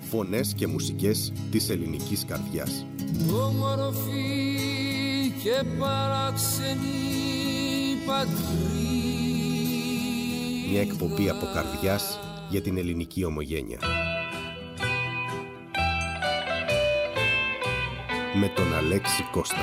Φωνές και μουσικές της ελληνικής καρδιάς. Όμορφη και παράξενη πατρίδα. Μια εκπομπή από καρδιάς για την ελληνική ομογένεια. Με τον Αλέξη Κώστα.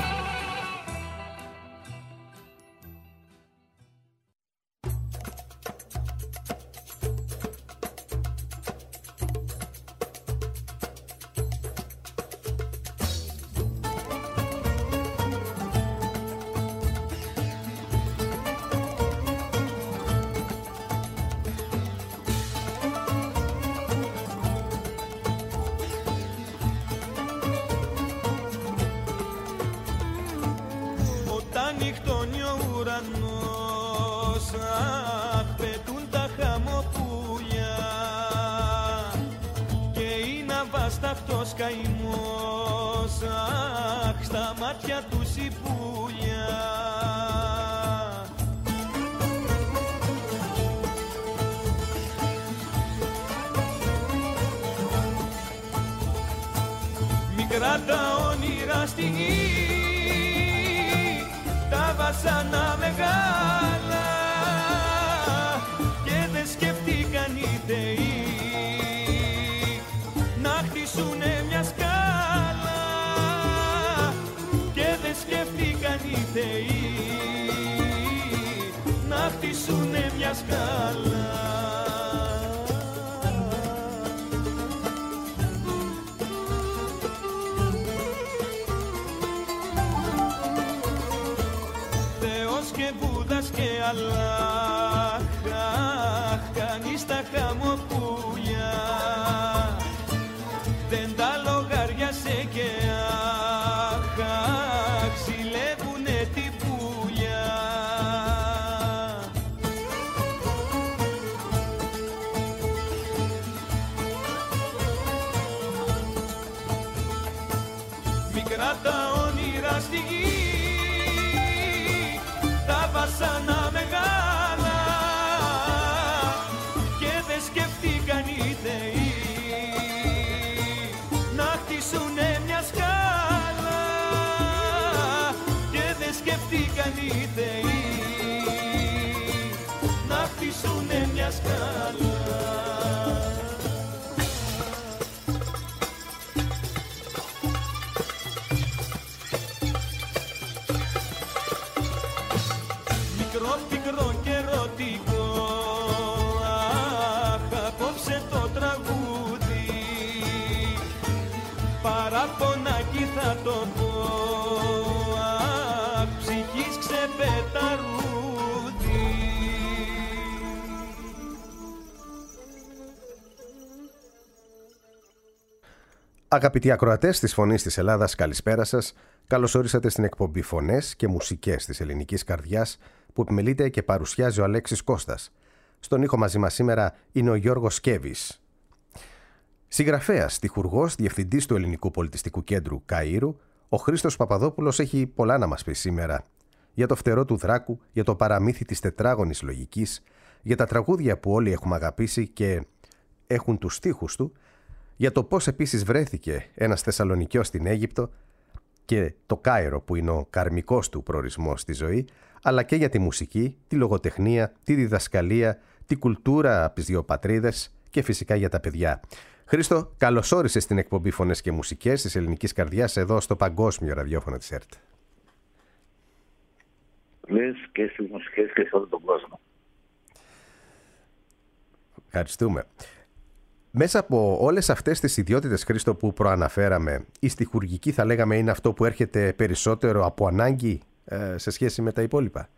Μικρά τα όνειρα στη γη, τα βασανά μεγάλα και δεν σκεφτήκαν οι θεοί να χτίσουνε μια σκάλα και δεν σκεφτήκαν οι θεοί να χτίσουνε μια σκάλα. Και Αλλάχ, κανείς τα χαμοπούλια δεν τα λογαριάσε και ξυλεύουνε την πουλιά. Μικρά τα όνειρα στη γη, τα βασανά μεγάλα και δεν σκεφτήκαν οι θεοί να χτίσουνε μια σκάλα και δεν σκεφτήκαν οι θεοί να χτίσουνε μια σκάλα. Πικρό και ερωτικό, αχ, απόψε το τραγούδι, παραπονάκι θα το πω, αχ, ψυχής ξεπεταρούδι. Αγαπητοί ακροατές της Φωνής της Ελλάδας, καλησπέρα σας. Καλώς όρισατε στην εκπομπή Φωνές και Μουσικές της ελληνικής καρδιάς, που επιμελείται και παρουσιάζει ο Αλέξης Κώστας. Στον ήχο μαζί μας σήμερα είναι ο Γιώργος Σκέβης. Συγγραφέας, στιχουργός, διευθυντής του Ελληνικού Πολιτιστικού Κέντρου Καΐρου, ο Χρήστος Παπαδόπουλος έχει πολλά να μας πει σήμερα. Για το φτερό του Δράκου, για το παραμύθι της τετράγωνης λογικής, για τα τραγούδια που όλοι έχουμε αγαπήσει και έχουν τους στίχους του, για το πώς επίσης βρέθηκε ένας Θεσσαλονικιός στην Αίγυπτο και το Κάιρο που είναι ο καρμικός του προορισμός στη ζωή, αλλά και για τη μουσική, τη λογοτεχνία, τη διδασκαλία, τη κουλτούρα από τις δύο πατρίδες και φυσικά για τα παιδιά. Χρήστο, καλώς όρισες στην εκπομπή Φωνές και Μουσικές της ελληνικής καρδιάς εδώ στο παγκόσμιο ραδιόφωνο της ΕΡΤ. Λες και στις μουσικές και σε όλο τον κόσμο. Ευχαριστούμε. Μέσα από όλες αυτές τις ιδιότητες, Χρήστο, που προαναφέραμε, η στιχουργική θα λέγαμε είναι αυτό που έρχεται περισσότερο από ανάγκη σε σχέση με τα υπόλοιπα.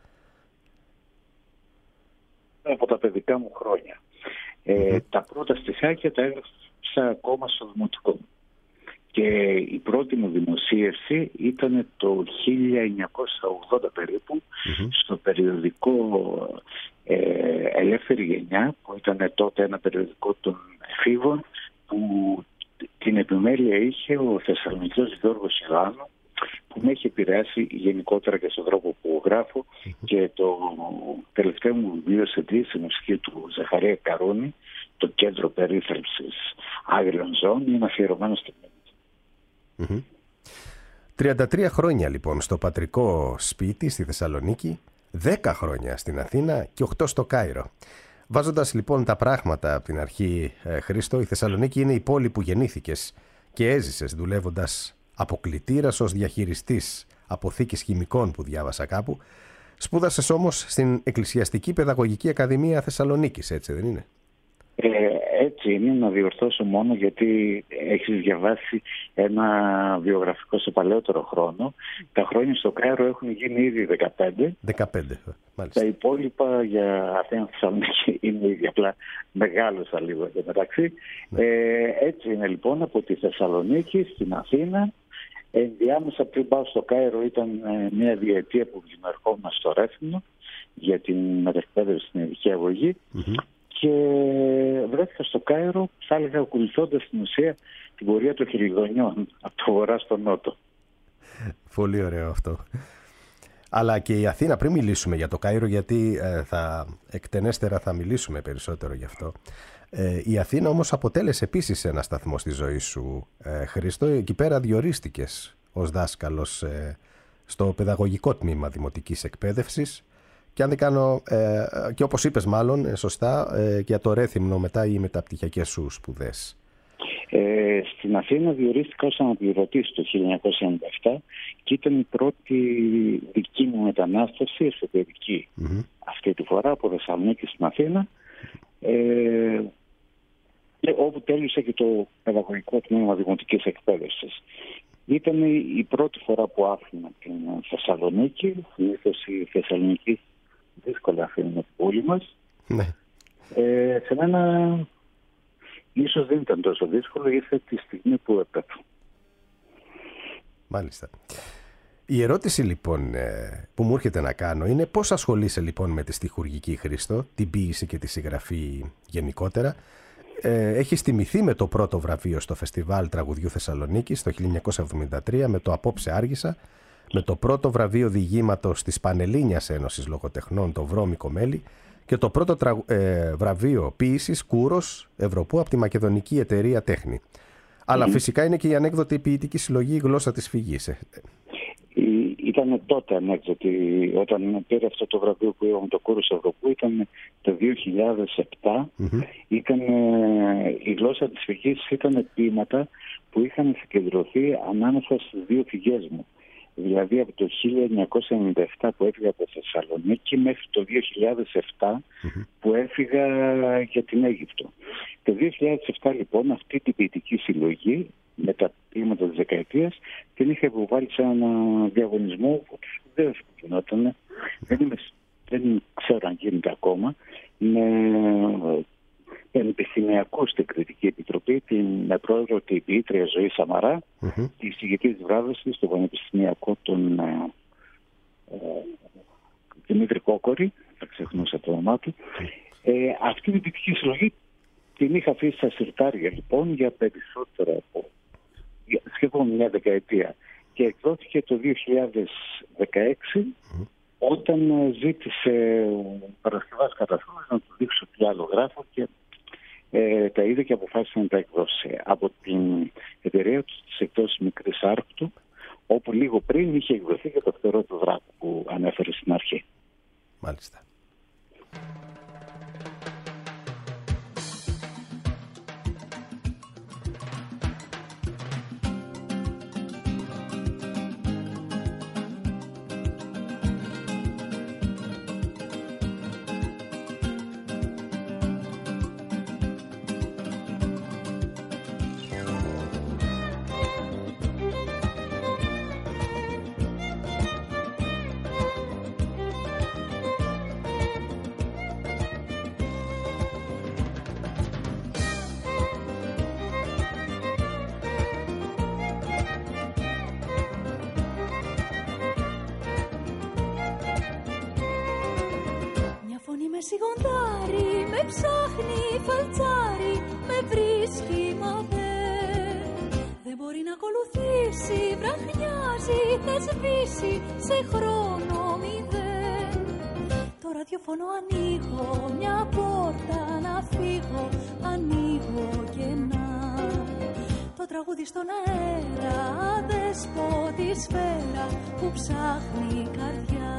Από τα παιδικά μου χρόνια. Τα πρώτα στιχάκια τα έγραψα ακόμα στο δημοτικό. Και η πρώτη μου δημοσίευση ήταν το 1980 περίπου, στο περιοδικό Ελεύθερη Γενιά, που ήταν τότε ένα περιοδικό των εφήβων, που την επιμέλεια είχε ο Θεσσαλονικιός Γιώργος Ιωάννου, που με έχει επηρεάσει γενικότερα και στον τρόπο που γράφω, και το τελευταίο μου βιβλίο σε μουσική του Ζαχαρία Καρούνη, το κέντρο περίθαλψης άγριων ζώων, είναι αφιερωμένο στην μνήμη. 33 χρόνια λοιπόν στο πατρικό σπίτι στη Θεσσαλονίκη, 10 χρόνια στην Αθήνα και 8 στο Κάιρο. Βάζοντας λοιπόν τα πράγματα από την αρχή, Χρήστο, η Θεσσαλονίκη είναι η πόλη που γεννήθηκες και έζησες δουλεύοντας από κλητήρας ως διαχειριστής αποθήκης χημικών που διάβασα κάπου. Σπούδασες όμως στην Εκκλησιαστική Παιδαγωγική Ακαδημία Θεσσαλονίκης, έτσι δεν είναι? Έτσι είναι, να διορθώσω μόνο γιατί έχεις διαβάσει ένα βιογραφικό σε παλαιότερο χρόνο. Τα χρόνια στο Κάιρο έχουν γίνει ήδη 15. 15, μάλιστα. Τα υπόλοιπα για Αθήνα Θεσσαλονίκη είναι ήδη, απλά μεγάλωσα λίγο εδώ μεταξύ. Έτσι είναι λοιπόν, από τη Θεσσαλονίκη στην Αθήνα. Ενδιάμεσα πριν πάω στο Κάιρο ήταν μια διετία που δημιουργόμουν στο Ρέθυμνο για την μετεκπαίδευση στην ειδική αγωγή. Και βρέθηκα στο Κάιρο, θα έλεγα, ακολουθώντας στην ουσία την πορεία των χελιδονιών από το βορρά στο νότο. Πολύ ωραίο αυτό. Αλλά και η Αθήνα, πριν μιλήσουμε για το Κάιρο, γιατί εκτενέστερα θα μιλήσουμε περισσότερο γι' αυτό. Η Αθήνα όμως αποτέλεσε επίσης ένα σταθμό στη ζωή σου, Χρήστο. Εκεί πέρα διορίστηκες ως δάσκαλος στο παιδαγωγικό τμήμα δημοτικής εκπαίδευσης. Και αν δεν κάνω, και όπως είπες μάλλον, σωστά, για το Ρέθυμνο μετά οι μεταπτυχιακές σου σπουδές. Στην Αθήνα διορίστηκα ως αναπληρωτής το 1997 και ήταν η πρώτη δική μου μετανάστευση εσωτερική αυτή τη φορά από Θεσσαλονίκη στην Αθήνα, όπου τέλειωσα και το παιδαγωγικό τμήμα δημοτικής εκπαίδευσης. Ήταν η πρώτη φορά που άφηνα την Θεσσαλονίκη. Συνήθως η Θεσσαλονίκη δύσκολα αφήνουμε την πόλη μας. Ναι. Σε μένα ίσως δεν ήταν τόσο δύσκολο, ήρθε τη στιγμή που έπρεπε. Μάλιστα. Η ερώτηση λοιπόν που μου έρχεται να κάνω είναι πώς ασχολείσαι λοιπόν με τη στιχουργική, Χρήστο, την ποίηση και τη συγγραφή γενικότερα. Έχεις τιμηθεί με το πρώτο βραβείο στο Φεστιβάλ Τραγουδιού Θεσσαλονίκης το 1973 με το «Απόψε άργησα», με το πρώτο βραβείο διηγήματος της Πανελλήνιας Ένωσης Λογοτεχνών, το «Βρώμικο Μέλι», και το πρώτο βραβείο ποίησης Κούρος Ευρωπού από τη Μακεδονική Εταιρεία Τέχνη. Αλλά φυσικά είναι και η ανέκδοτη ποιητική συλλογή «Η Γλώσσα της Φυγής». Ήταν τότε ανέκδοτη, όταν πήρε αυτό το βραβείο που είπαμε, το Κούρος Ευρωπού, ήταν το 2007. Η Γλώσσα της Φυγής ήταν ποίηματα που είχαν συγκεντρωθεί ανάμεσα στις δύο φυγές μου. Δηλαδή από το 1997 που έφυγα από Θεσσαλονίκη μέχρι το 2007 που έφυγα για την Αίγυπτο. Το 2007 λοιπόν αυτή την ποιητική συλλογή με τα ποίηματα της δεκαετίας την είχα υποβάλει σε ένα διαγωνισμό που δεν γινόταν. Δεν ξέρω αν γίνεται ακόμα. Με πανεπιστημιακού στην Κρητική Επιτροπή, με πρόεδρο την ποιήτρια Ζωή Σαμαρά, τη εισηγητή της βράβευσης στο Πανεπιστημιακό τον Δημήτρη Κόκορη, θα ξεχνούσα το όνομά του. Αυτή την ποιητική συλλογή την είχα αφήσει στα συρτάρια λοιπόν για περισσότερο από σχεδόν μια δεκαετία και εκδόθηκε το 2016 όταν ζήτησε ο Παρασκευάς Κατασχόλης να του δείξω τι άλλο γράφω και τα είδε και αποφάσισε να τα εκδώσει από την εταιρεία του της εκδόσης Μικρής Άρκτου, όπου λίγο πριν είχε εκδοθεί και το φτερό του Δράκου που ανέφερε στην αρχή. Μάλιστα. Σιγοντάρι, με ψάχνει, φαλτσάρι, με βρίσκει μα δεν μπορεί να ακολουθήσει, βραχνιάζει, θα σβήσει σε χρόνο μηδέν. Τώρα ραδιόφωνο ανοίγω, μια πόρτα να φύγω, ανοίγω κενά. Το τραγούδι στον αέρα, δεσπότη σφαίρα που ψάχνει η καρδιά.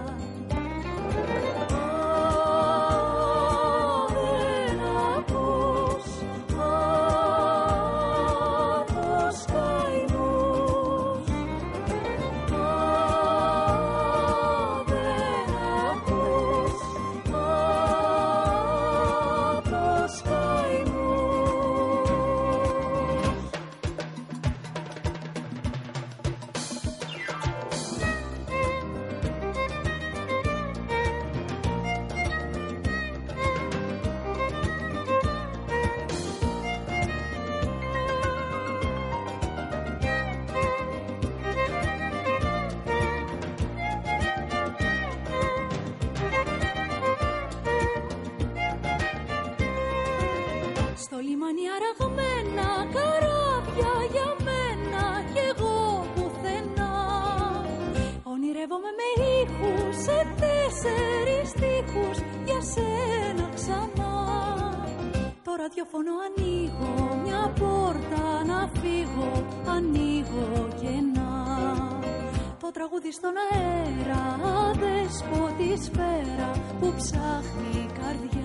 Στο λιμάνι αραγμένα καράβια για μένα κι εγώ πουθενά. Ονειρεύομαι με ήχους σε 4 στίχους για σένα ξανά. Το ραδιόφωνο ανοίγω, μια πόρτα να φύγω, ανοίγω κενά. Το τραγούδι στον αέρα, δεσπότη σφαίρα που ψάχνει η καρδιά.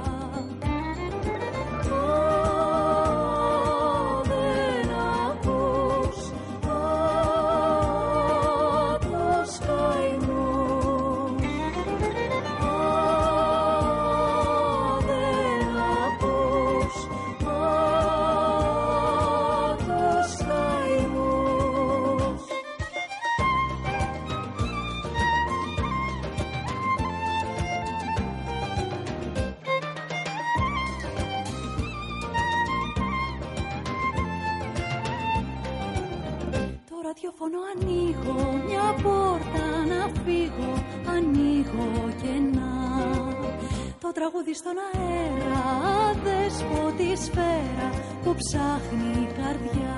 Ραδιόφωνο ανοίγω, μια πόρτα να φύγω, ανοίγω κενά. Το τραγούδι στον αέρα, δεσπότη σφαίρα που ψάχνει η καρδιά.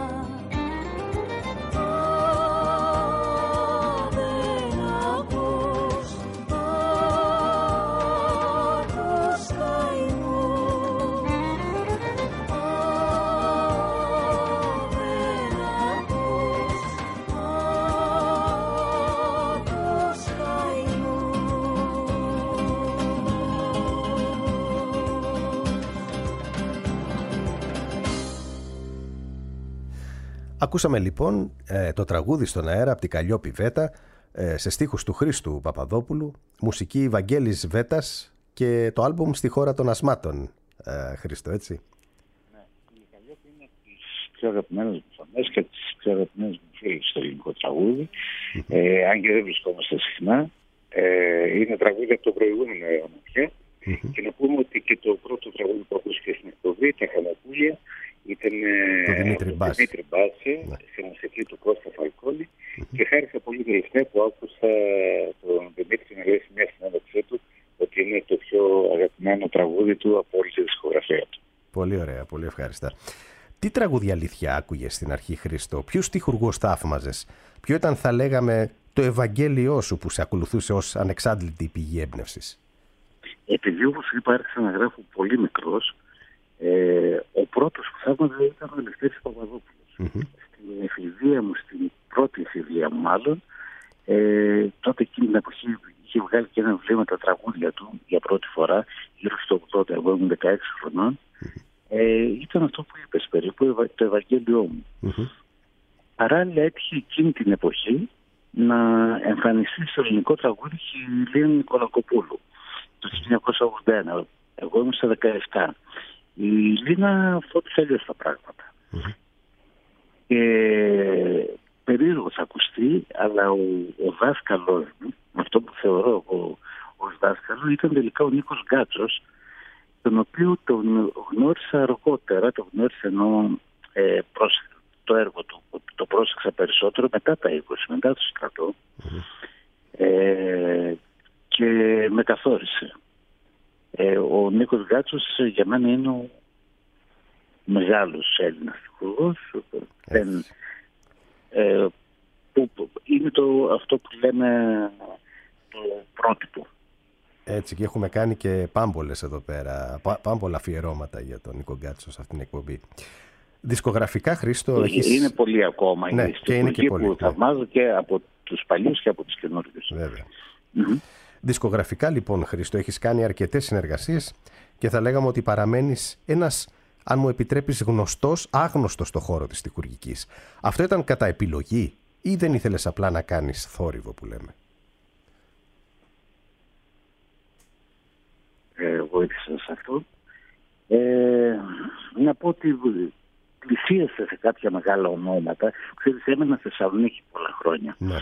Ακούσαμε λοιπόν το τραγούδι στον αέρα από την Καλλιόπη Βέτα, σε στίχους του Χρήστου Παπαδόπουλου, μουσική Βαγγέλης Βέτας και το άλμπουμ Στη χώρα των ασμάτων. Χρήστο, έτσι. Ναι, η Καλλιόπη είναι από τις πιο αγαπημένες μου φωνές και τις πιο αγαπημένες μου φίλες στο ελληνικό τραγούδι, αν και δεν βρισκόμαστε συχνά. Είναι τραγούδι από το προηγούμενο αιώνα πια. Και να πούμε ότι και το πρώτο τραγούδι που ακούστηκε στην εκπομπή, τα Χαμοπούλια, ήταν το Δημήτρη Μπάση, σε μουσική του Κώστα Φαλκόλη, και χάρηκα πολύ τελευταία που άκουσα τον Δημήτρη να λέει σε μια συνέντευξή του ότι είναι το πιο αγαπημένο τραγούδι του από όλη τη δισκογραφία του. Πολύ ωραία, πολύ ευχάριστα. Τι τραγούδια αλήθεια άκουγες στην αρχή, Χρήστο? Ποιους στιχουργούς θαύμαζες? Ποιο ήταν, θα λέγαμε, το Ευαγγέλιό σου που σε ακολουθούσε ως ανεξάντλητη πηγή έμπνευσης? Επειδή, όπως είπα, άρχισα να γράφω πολύ μικρός, ο πρώτος που θαύμαζε ήταν ο Ελευθέρης Παπαδόπουλος. Στην εφηβεία μου, στην πρώτη εφηβεία μου μάλλον, τότε εκείνη την εποχή είχε βγάλει και ένα βιβλίο με τα τραγούδια του για πρώτη φορά, γύρω στο 80, εγώ ήμουν 16 χρονών. Ήταν αυτό που είπες περίπου, το Ευαγγέλιό μου. Παράλληλα έτυχε εκείνη την εποχή να εμφανιστεί στο ελληνικό τραγούδι η Λίνα Νικολακοπούλου το 1981. Εγώ ήμουν στα 17. Η Λίνα φώτισε αλλιώς τα πράγματα. Και περίεργο θα ακουστεί, αλλά ο δάσκαλος μου, αυτό που θεωρώ εγώ ως δάσκαλο, ήταν τελικά ο Νίκος Γκάτσος, τον οποίο τον γνώρισα αργότερα, τον γνώρισα ενώ το έργο του, το πρόσεξα περισσότερο μετά τα 20, μετά το στρατό, και με καθόρισε. Ο Νίκος Γκάτσος για μένα είναι ο μεγάλος Έλληνας τυχουργός, που είναι αυτό που λέμε το πρότυπο. Έτσι, και έχουμε κάνει και πάμπολες εδώ πέρα, πάμπολα αφιερώματα για τον Νίκο Γκάτσο σε αυτήν την εκπομπή. Δισκογραφικά, Χρήστο, είναι πολλοί ακόμα. Ναι, και είναι και πολλοί. Που θαυμάζω και από τους παλιούς και από τους καινούριους. Βέβαια. Δισκογραφικά, λοιπόν, Χρήστο, έχεις κάνει αρκετές συνεργασίες και θα λέγαμε ότι παραμένεις ένας, αν μου επιτρέπεις, γνωστός, άγνωστος στο χώρο της στιχουργικής. Αυτό ήταν κατά επιλογή ή δεν ήθελες απλά να κάνεις θόρυβο, που λέμε? Βοήθησα σε αυτό. Να πω ότι πλησίασα σε κάποια μεγάλα ονόματα. Ξέρεις, έμενα στη Θεσσαλονίκη πολλά χρόνια. Ναι.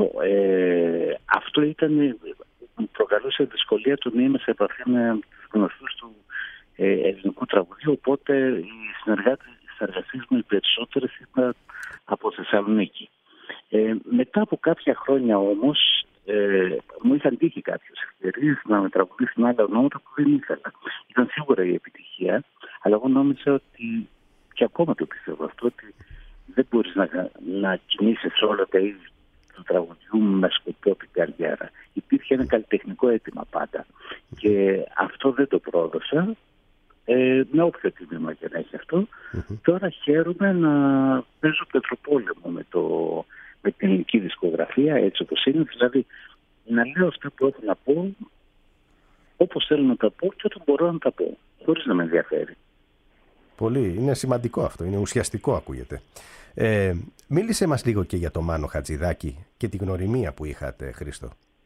Αυτό μου προκαλούσε δυσκολία του να είμαι σε επαφή με τους γνωστούς του ελληνικού τραγουδιού, οπότε οι συνεργασίες μου οι περισσότερες ήταν από Θεσσαλονίκη. Μετά από κάποια χρόνια όμως μου είχαν τύχει κάποιες ευκαιρίες να με τραγουδήσουν άλλα ονόματα που δεν ήθελα. Ήταν σίγουρα η επιτυχία, αλλά εγώ νόμιζα ότι, και ακόμα το πιστεύω αυτό, ότι δεν μπορείς να κινήσεις όλα τα είδη του τραγουδιού με σκοπό την καριέρα. Υπήρχε ένα καλλιτεχνικό αίτημα πάντα και αυτό δεν το πρόδωσα, με όποιο τίμημα και να έχει αυτό. Τώρα χαίρομαι να παίζω πετροπόλεμο με την ελληνική δισκογραφία, έτσι όπως είναι, δηλαδή να λέω αυτά που έχω να πω όπως θέλω να τα πω και όταν μπορώ να τα πω, χωρίς να με ενδιαφέρει. Πολύ, είναι σημαντικό αυτό, είναι ουσιαστικό, ακούγεται. Μίλησε μας λίγο και για το Μάνο Χατζηδάκη και την γνωριμία που είχατε, Χρήστο.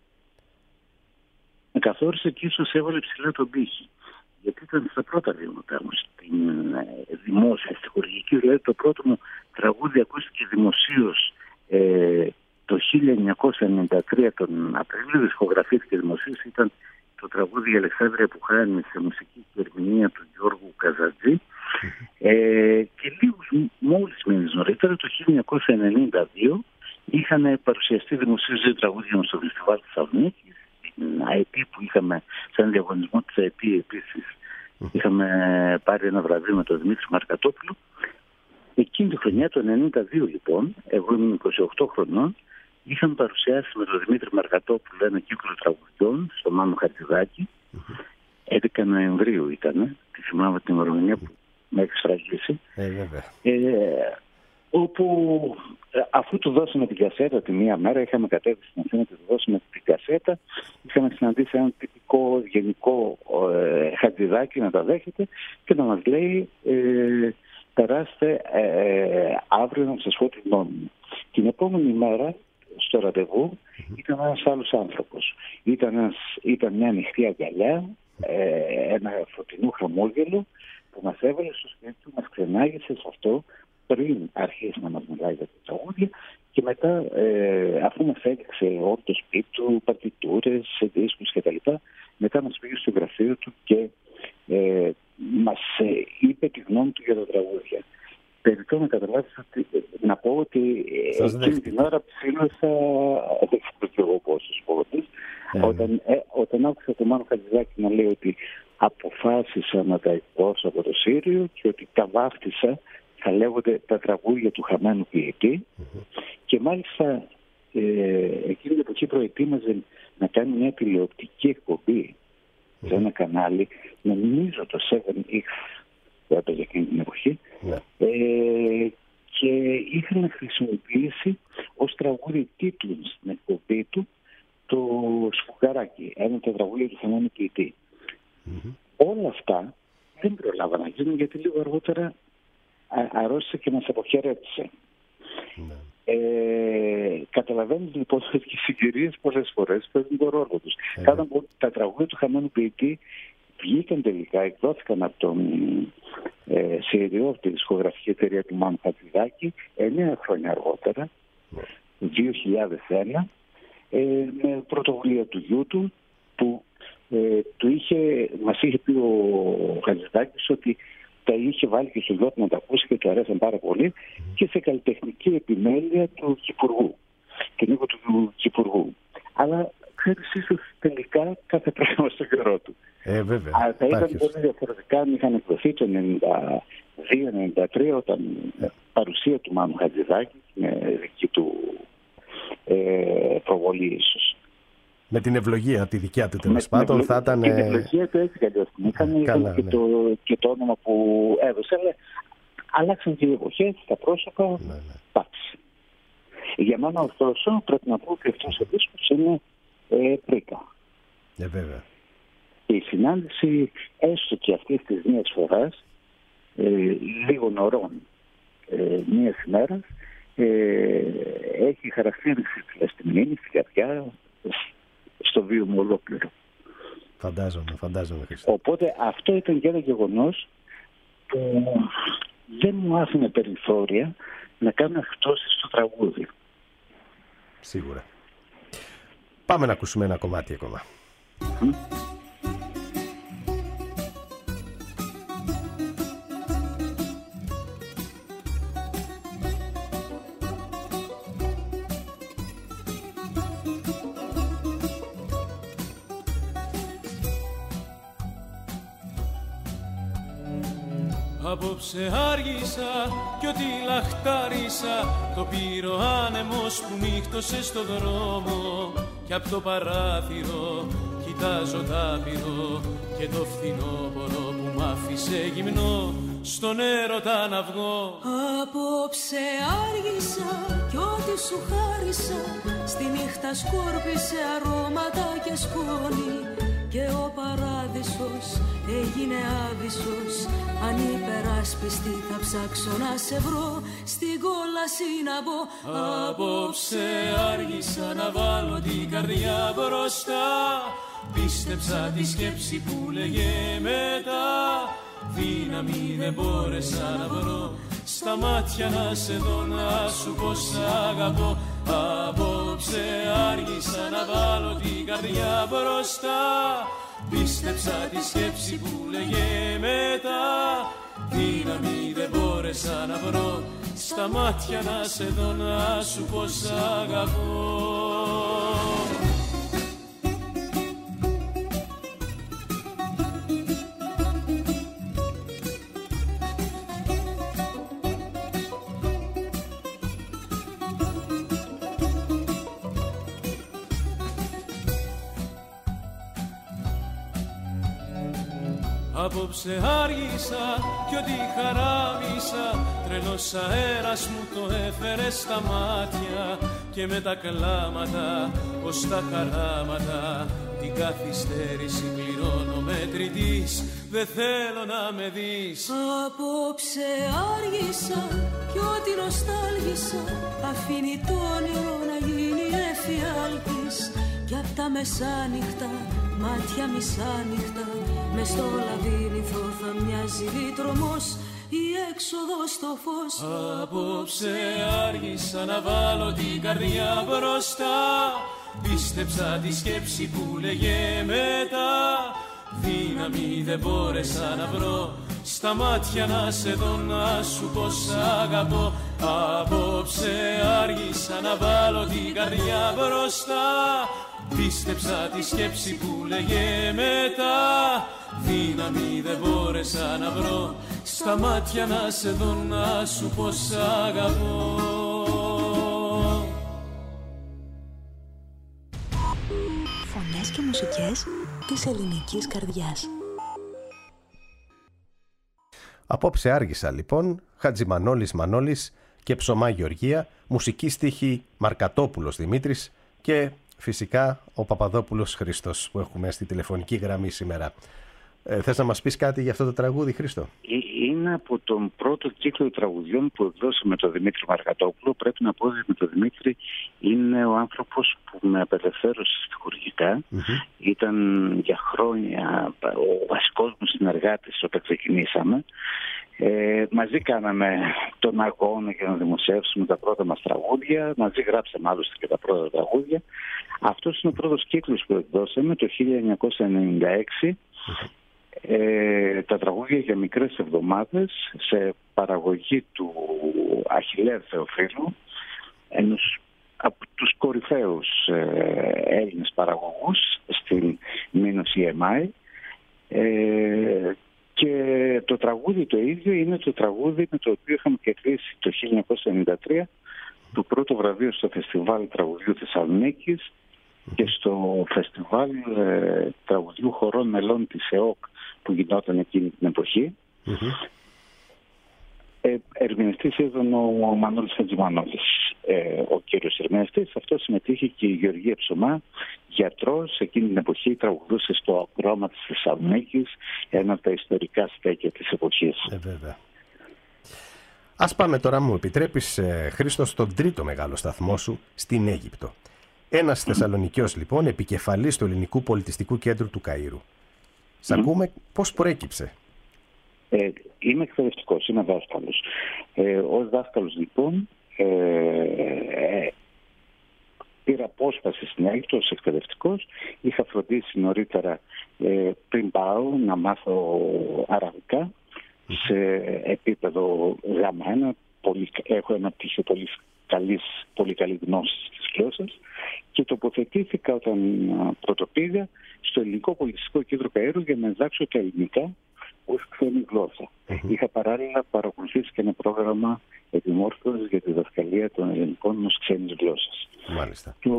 Με καθόρισε και ίσως έβαλε ψηλά τον πύχη, γιατί ήταν στα πρώτα βήματα μου στην δημόσια στιχουργική, δηλαδή το πρώτο μου τραγούδι ακούστηκε δημοσίως το 1993 τον Απρίλιο, δισκογραφήθηκε δημοσίως, ήταν το τραγούδι «Η Αλεξάνδρεια που χάνει» σε μουσική και ερμηνεία του Γιώργου Καζατζή. Και μόλις μήνες νωρίτερα, το 1992, είχαν παρουσιαστεί δημοσίως δύο τραγούδια στο Φεστιβάλ της Θεσσαλονίκης. Στην ΑΕΠ που είχαμε, σε έναν διαγωνισμό της ΑΕΠ επίσης, είχαμε πάρει ένα βραβείο με τον Δημήτρη Μαρκατόπουλο. Εκείνη τη χρονιά, το 1992 λοιπόν, εγώ ήμουν 28 χρονών, είχαμε παρουσιάσει με τον Δημήτρη Μαρκατόπουλο ένα κύκλο τραγουδιών στο Μάνο Χατζηδάκη. 11 Νοεμβρίου ήταν, τη θυμάμαι την ημερομηνία που με έχει σφραγίσει. Όπου αφού του δώσαμε την κασέτα τη μία μέρα, είχαμε κατέβει στην Αθήνα και του δώσαμε την κασέτα, είχαμε συναντήσει έναν τυπικό γενικό Χατζηδάκη να τα δέχεται και να μας λέει περάστε αύριο να σας πω τη γνώμη μου. Την επόμενη μέρα στο ραντεβού ήταν ένας άλλος άνθρωπος. Ήταν μια ανοιχτή αγκαλιά, ένα φωτεινό χαμόγελο που μας έβαλε στο σπίτι του, μας ξενάγησε σε αυτό πριν αρχίσει να μας μιλάει για τα τραγούδια και μετά αφού μας έδειξε όλο το σπίτι του, παρτιτούρες, δίσκους κτλ. Μετά μας πήγε στο γραφείο του και μας είπε τη γνώμη του για τα τραγούδια. Περιττό να καταλάβεις να πω ότι εκείνη την ώρα ψήλωσα, δεν ξέρω και εγώ πόσους πόδες, όταν άκουσα το Μάνο Χατζηδάκη να λέει ότι αποφάσισα να τα εκδώσω από το Σύριο και ότι τα βάφτισα, θα λέγονται τα τραγούδια του χαμένου ποιητή, και μάλιστα εκείνη την εποχή προετοίμαζε να κάνει μια τηλεοπτική εκπομπή σε ένα κανάλι, νομίζω το 7X που έπαιζε εκείνη την εποχή, και είχαν χρησιμοποιήσει ως τραγούδι τίτλου στην εκπομπή του το Σφουγγαράκι, ένα από τα τραγούδια του χαμένου ποιητή. Όλα αυτά δεν προλάβα να γίνουν γιατί λίγο αργότερα αρρώστησε και μας αποχαιρέτησε. Καταλαβαίνεις λοιπόν ότι οι συγκυρίες πολλές φορές παίζουν τον ρόλο τους. Τα τραγούδια του χαμένου ποιητή βγήκαν τελικά, εκδόθηκαν από τον Σύριο, τη δισκογραφική εταιρεία του Μάνου Χατζηδάκη, 9 χρόνια αργότερα, 2001, με πρωτοβουλία του γιού του, που μας είχε πει ο Χατζηδάκης ότι τα είχε βάλει και στο γιο του να τα ακούσει και του αρέσαν πάρα πολύ, και σε καλλιτεχνική επιμέλεια του Κυπουργού, του Νίκου του Κυπουργού. Αλλά ξέρεις, ίσως τελικά κάθε πράγμα στον καιρό του. Βέβαια. Θα ήταν πολύ διαφορετικά αν είχαν εκδοθεί το 92-93, όταν παρουσία του Μάνου Χατζηδάκη με δική του προβολή ίσως. Με την ευλογία τη δικιά του τέλος πάντων θα ήταν. Την ευλογία του έτσι κι αλλιώς την είχαν και το όνομα που έδωσε. Αλλά αλλάξαν και οι εποχές, τα πρόσωπα. Εντάξει. Για μένα, ωστόσο, πρέπει να πω ότι αυτός ο δίσκος είναι πρίκα. Βέβαια. Η συνάντηση, έστω και αυτής της μίας φοράς, λίγων ωρών μίας ημέρας, έχει χαρακτήριση στη μνήμη, στη καρδιά, στο βίο μου ολόκληρο. Φαντάζομαι, Χρήστο. Οπότε αυτό ήταν και ένα γεγονός που δεν μου άφηνε περιθώρια να κάνω εκτόσεις στο τραγούδι. Σίγουρα. Πάμε να ακούσουμε ένα κομμάτι ακόμα. Απόψε άργησα κι ό,τι λαχτάρισα το πήρε ο άνεμος που νύχτωσε στο δρόμο κι απ' το παράθυρο κοιτάζω τ' άπειρο και το φθινόπωρο που μ' άφησε γυμνό στον έρωτα να βγω. Απόψε άργησα κι ό,τι σου χάρισα στη νύχτα σκόρπισε αρώματα και σκόνη και ο παράδεισος έγινε άβυσσος. Αν υπεράσπιστη θα ψάξω να σε βρω στην κόλαση να μπω. Απόψε άργησα να βάλω την καρδιά μπροστά. Πίστεψα τη σκέψη που λέγε μετά. Δύναμη δεν μπόρεσα να βρω στα μάτια να σε δω, να σου πω σ' αγαπώ. Απόψε άργησα να βάλω την καρδιά μπροστά. Πίστεψα τη σκέψη που λέγε μετά. Δύναμη δεν μπόρεσα να βρω στα μάτια να σε δω, να σου πω σ' αγαπώ. Απόψε άργησα κι ό,τι χαράμισα τρελός αέρας μου το έφερε στα μάτια και με τα κλάματα ως τα χαράματα την καθυστέρηση πληρώνω μετρητής, δεν θέλω να με δεις. Απόψε άργησα κι ό,τι νοστάλγησα αφήνει το όνειρο να γίνει εφιάλτης κι απ' τα μεσάνυχτα μάτια μισάνυχτα μες στο λαβύρινθο θα μοιάζει λύτρομος η έξοδος στο φως. Απόψε άργησα να βάλω την καρδιά μπροστά. Πίστεψα τη σκέψη που λέγε μετά. Δύναμη δεν μπόρεσα να βρω στα μάτια να σε δω, να σου πω σ' αγαπώ. Απόψε άργησα να βάλω την καρδιά μπροστά. Πίστεψα τη σκέψη που λέγε μετά. Δύναμη δεν μπόρεσα να βρω στα μάτια να σε δω, να σου πω σ' αγαπώ. Φωνές και μουσικές της ελληνικής καρδιάς. Απόψε άργησα λοιπόν, Χατζημανόλης Μανώλης και Ψωμά Γεωργία, μουσική στίχη Μαρκατόπουλος Δημήτρης και φυσικά ο Παπαδόπουλος Χρήστος που έχουμε στη τηλεφωνική γραμμή σήμερα. Θες να μας πεις κάτι για αυτό το τραγούδι, Χρήστο? Είναι από τον πρώτο κύκλο τραγουδιών που εκδώσαμε τον Δημήτρη Μαρκατόπουλο. Πρέπει να πω ότι με τον Δημήτρη είναι ο άνθρωπος που με απελευθέρωσε στιχουργικά. Ήταν για χρόνια ο βασικός μου συνεργάτης όταν ξεκινήσαμε. Μαζί κάναμε τον αγώνα για να δημοσιεύσουμε τα πρώτα μας τραγούδια. Μαζί γράψαμε άλλωστε και τα πρώτα τραγούδια. Αυτός είναι ο πρώτος κύκλος που εκδώσαμε το 1996. Τα τραγούδια για μικρές εβδομάδες σε παραγωγή του Αχιλλέα Θεοφίλου, ενός από τους κορυφαίους Έλληνες παραγωγούς στην Μήνος EMI, και το τραγούδι το ίδιο είναι το τραγούδι με το οποίο είχαμε κερδίσει το 1993 το πρώτο βραβείο στο Φεστιβάλ Τραγουδιού Θεσσαλονίκης και στο φεστιβάλ τραγουδιού χωρών μελών της ΕΟΚ που γινόταν εκείνη την εποχή. Ερμηνευτής ήταν ο Μανώλης Χατζημανόλης, ο κύριος ερμηνευτής. Αυτό συμμετείχε και η Γεωργία Ψωμά, γιατρός. Εκείνη την εποχή τραγουδούσε στο Ακρόαμα της Θεσσαλονίκης, ένα από τα ιστορικά στέκια της εποχής. Βέβαια. Ας πάμε τώρα, μου επιτρέπεις, Χρήστο, στον τρίτο μεγάλο σταθμό σου, στην Αίγυπτο. Ένας Θεσσαλονικιός, λοιπόν, επικεφαλής του Ελληνικού Πολιτιστικού Κέντρου του Καΐρου. Σ' ακούμε, πώς προέκυψε? Είμαι εκπαιδευτικός, είμαι δάσκαλος. Ως δάσκαλος, λοιπόν, πήρα απόσπαση στην Αίγυπτο ως εκπαιδευτικός. Είχα φροντίσει νωρίτερα, πριν πάω, να μάθω αραβικά σε επίπεδο Γ1. Έχω ένα πτυχίο πολύ καλή γνώση της γλώσσας και τοποθετήθηκα όταν πρωτοπήγα στο Ελληνικό Πολιτιστικό Κέντρο Καΐρου για να διδάξω τα ελληνικά ως ξένη γλώσσα. Είχα παράλληλα παρακολουθήσει και ένα πρόγραμμα επιμόρφωσης για τη διδασκαλία των ελληνικών ως ξένης γλώσσας. Μάλιστα. Το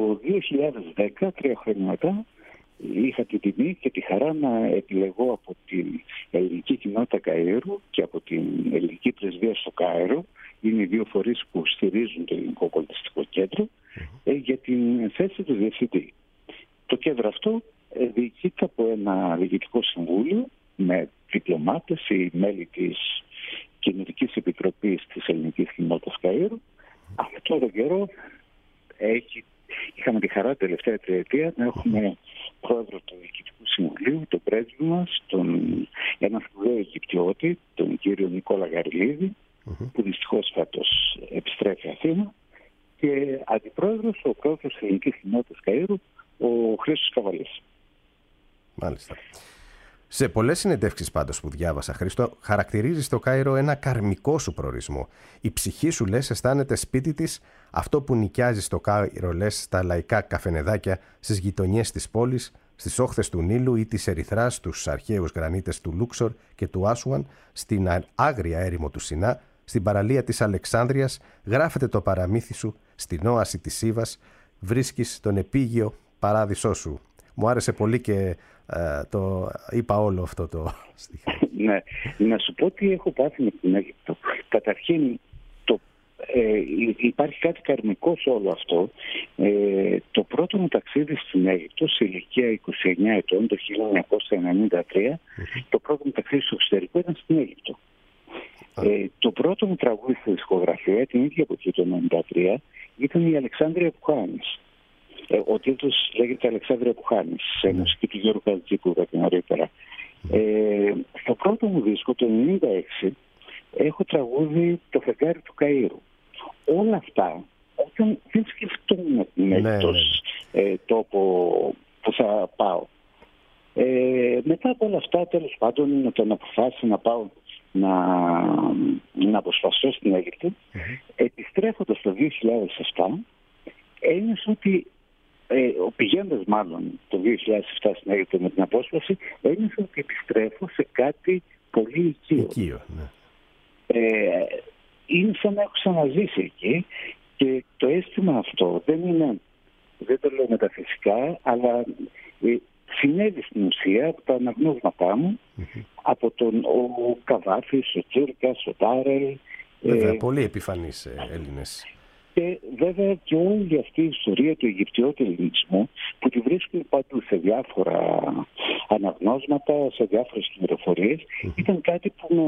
2010, 3 χρόνια μετά, είχα την τιμή και τη χαρά να επιλεγώ από την Ελληνική Κοινότητα Καΐρου και από την Ελληνική Πρεσβεία στο Κάιρο. Είναι οι δύο φορείς που στηρίζουν το Ελληνικό Πολιτιστικό Κέντρο, για την θέση του διευθυντή. Το κέντρο αυτό διοικείται από ένα διοικητικό συμβούλιο με διπλωμάτες ή μέλη της Κοινοτικής Επιτροπής της Ελληνικής Κοινότητας Καΐρου. Αυτό τον καιρό είχαμε τη χαρά την τελευταία τριετία να έχουμε πρόεδρο του Διοικητικού Συμβουλίου, τον πρέσβη μας, ένα σπουδαίο Αιγυπτιώτη, τον κύριο Νικόλα Γαριλίδη, που δυστυχώς φέτος επιστρέφει Αθήνα, και αντιπρόεδρος, ο πρόεδρος της Ελληνικής Κοινότητας Καΐρου, ο Χρήστος Καβαλής. Μάλιστα. Σε πολλές συνεντεύξεις πάντως που διάβασα, Χρήστο, χαρακτηρίζεις το Κάιρο ένα καρμικό σου προορισμό. Η ψυχή σου, λες, αισθάνεται σπίτι της. Αυτό που νοικιάζεις στο Κάιρο, λες, στα λαϊκά καφενεδάκια, στις γειτονιές της πόλης, στις όχθες του Νείλου ή της Ερυθράς, στους αρχαίους γρανίτες του Λούξορ και του Άσουαν, στην άγρια έρημο του Σινά, στην παραλία της Αλεξάνδρειας, γράφεται το παραμύθι σου, στην όαση της Σίβας, βρίσκεις τον επίγειο παράδεισό σου. Μου άρεσε πολύ και το είπα όλο αυτό το στοιχείο. Ναι, να σου πω τι έχω πάθει με την Αίγυπτο. Καταρχήν, υπάρχει κάτι καρμικό σε όλο αυτό. Το πρώτο μου ταξίδι στην Αίγυπτο, σε ηλικία 29 ετών, το 1993, το πρώτο μου ταξίδι στο εξωτερικό ήταν στην Αίγυπτο. Το πρώτο μου τραγούδι στη δισκογραφία, την ίδια εποχή, το 1993, ήταν η Αλεξάνδρεια Πουχάνης. Ο τίτλος λέγεται Αλεξάνδρεια Πουχάνης, σε μουσική του Γιώργου Χατζίκου κάτι νωρίτερα. Στο πρώτο μου δίσκο, το 1996, έχω τραγούδι το Φεγγάρι του Καΐρου. Όλα αυτά, όταν δεν σκεφτόμουν την Αίγυπτο τόπο που θα πάω. Μετά από όλα αυτά, τέλος πάντων, όταν αποφάσισα να πάω να αποσπαστώ στην Αίγυπτο, επιστρέφοντας το 2007, ένιωσα ότι πηγαίνοντας μάλλον το 2007 στην Αίγυπτο με την απόσπαση, ένιωσα ότι επιστρέφω σε κάτι πολύ οικείο. Ναι. Είναι σαν να έχω ξαναζήσει εκεί και το αίσθημα αυτό δεν το λέω μεταφυσικά, αλλά συνέβη στην ουσία από τα αναγνώσματά μου, από τον Καβάφης, ο Τσούρκας, ο Τάρελ. Βέβαια, πολύ επιφανείς Έλληνες. Και βέβαια και όλη αυτή η ιστορία του Αιγυπτιώτη ελληνισμού που τη βρίσκουμε παντού σε διάφορα αναγνώσματα, σε διάφορες πληροφορίες, ήταν κάτι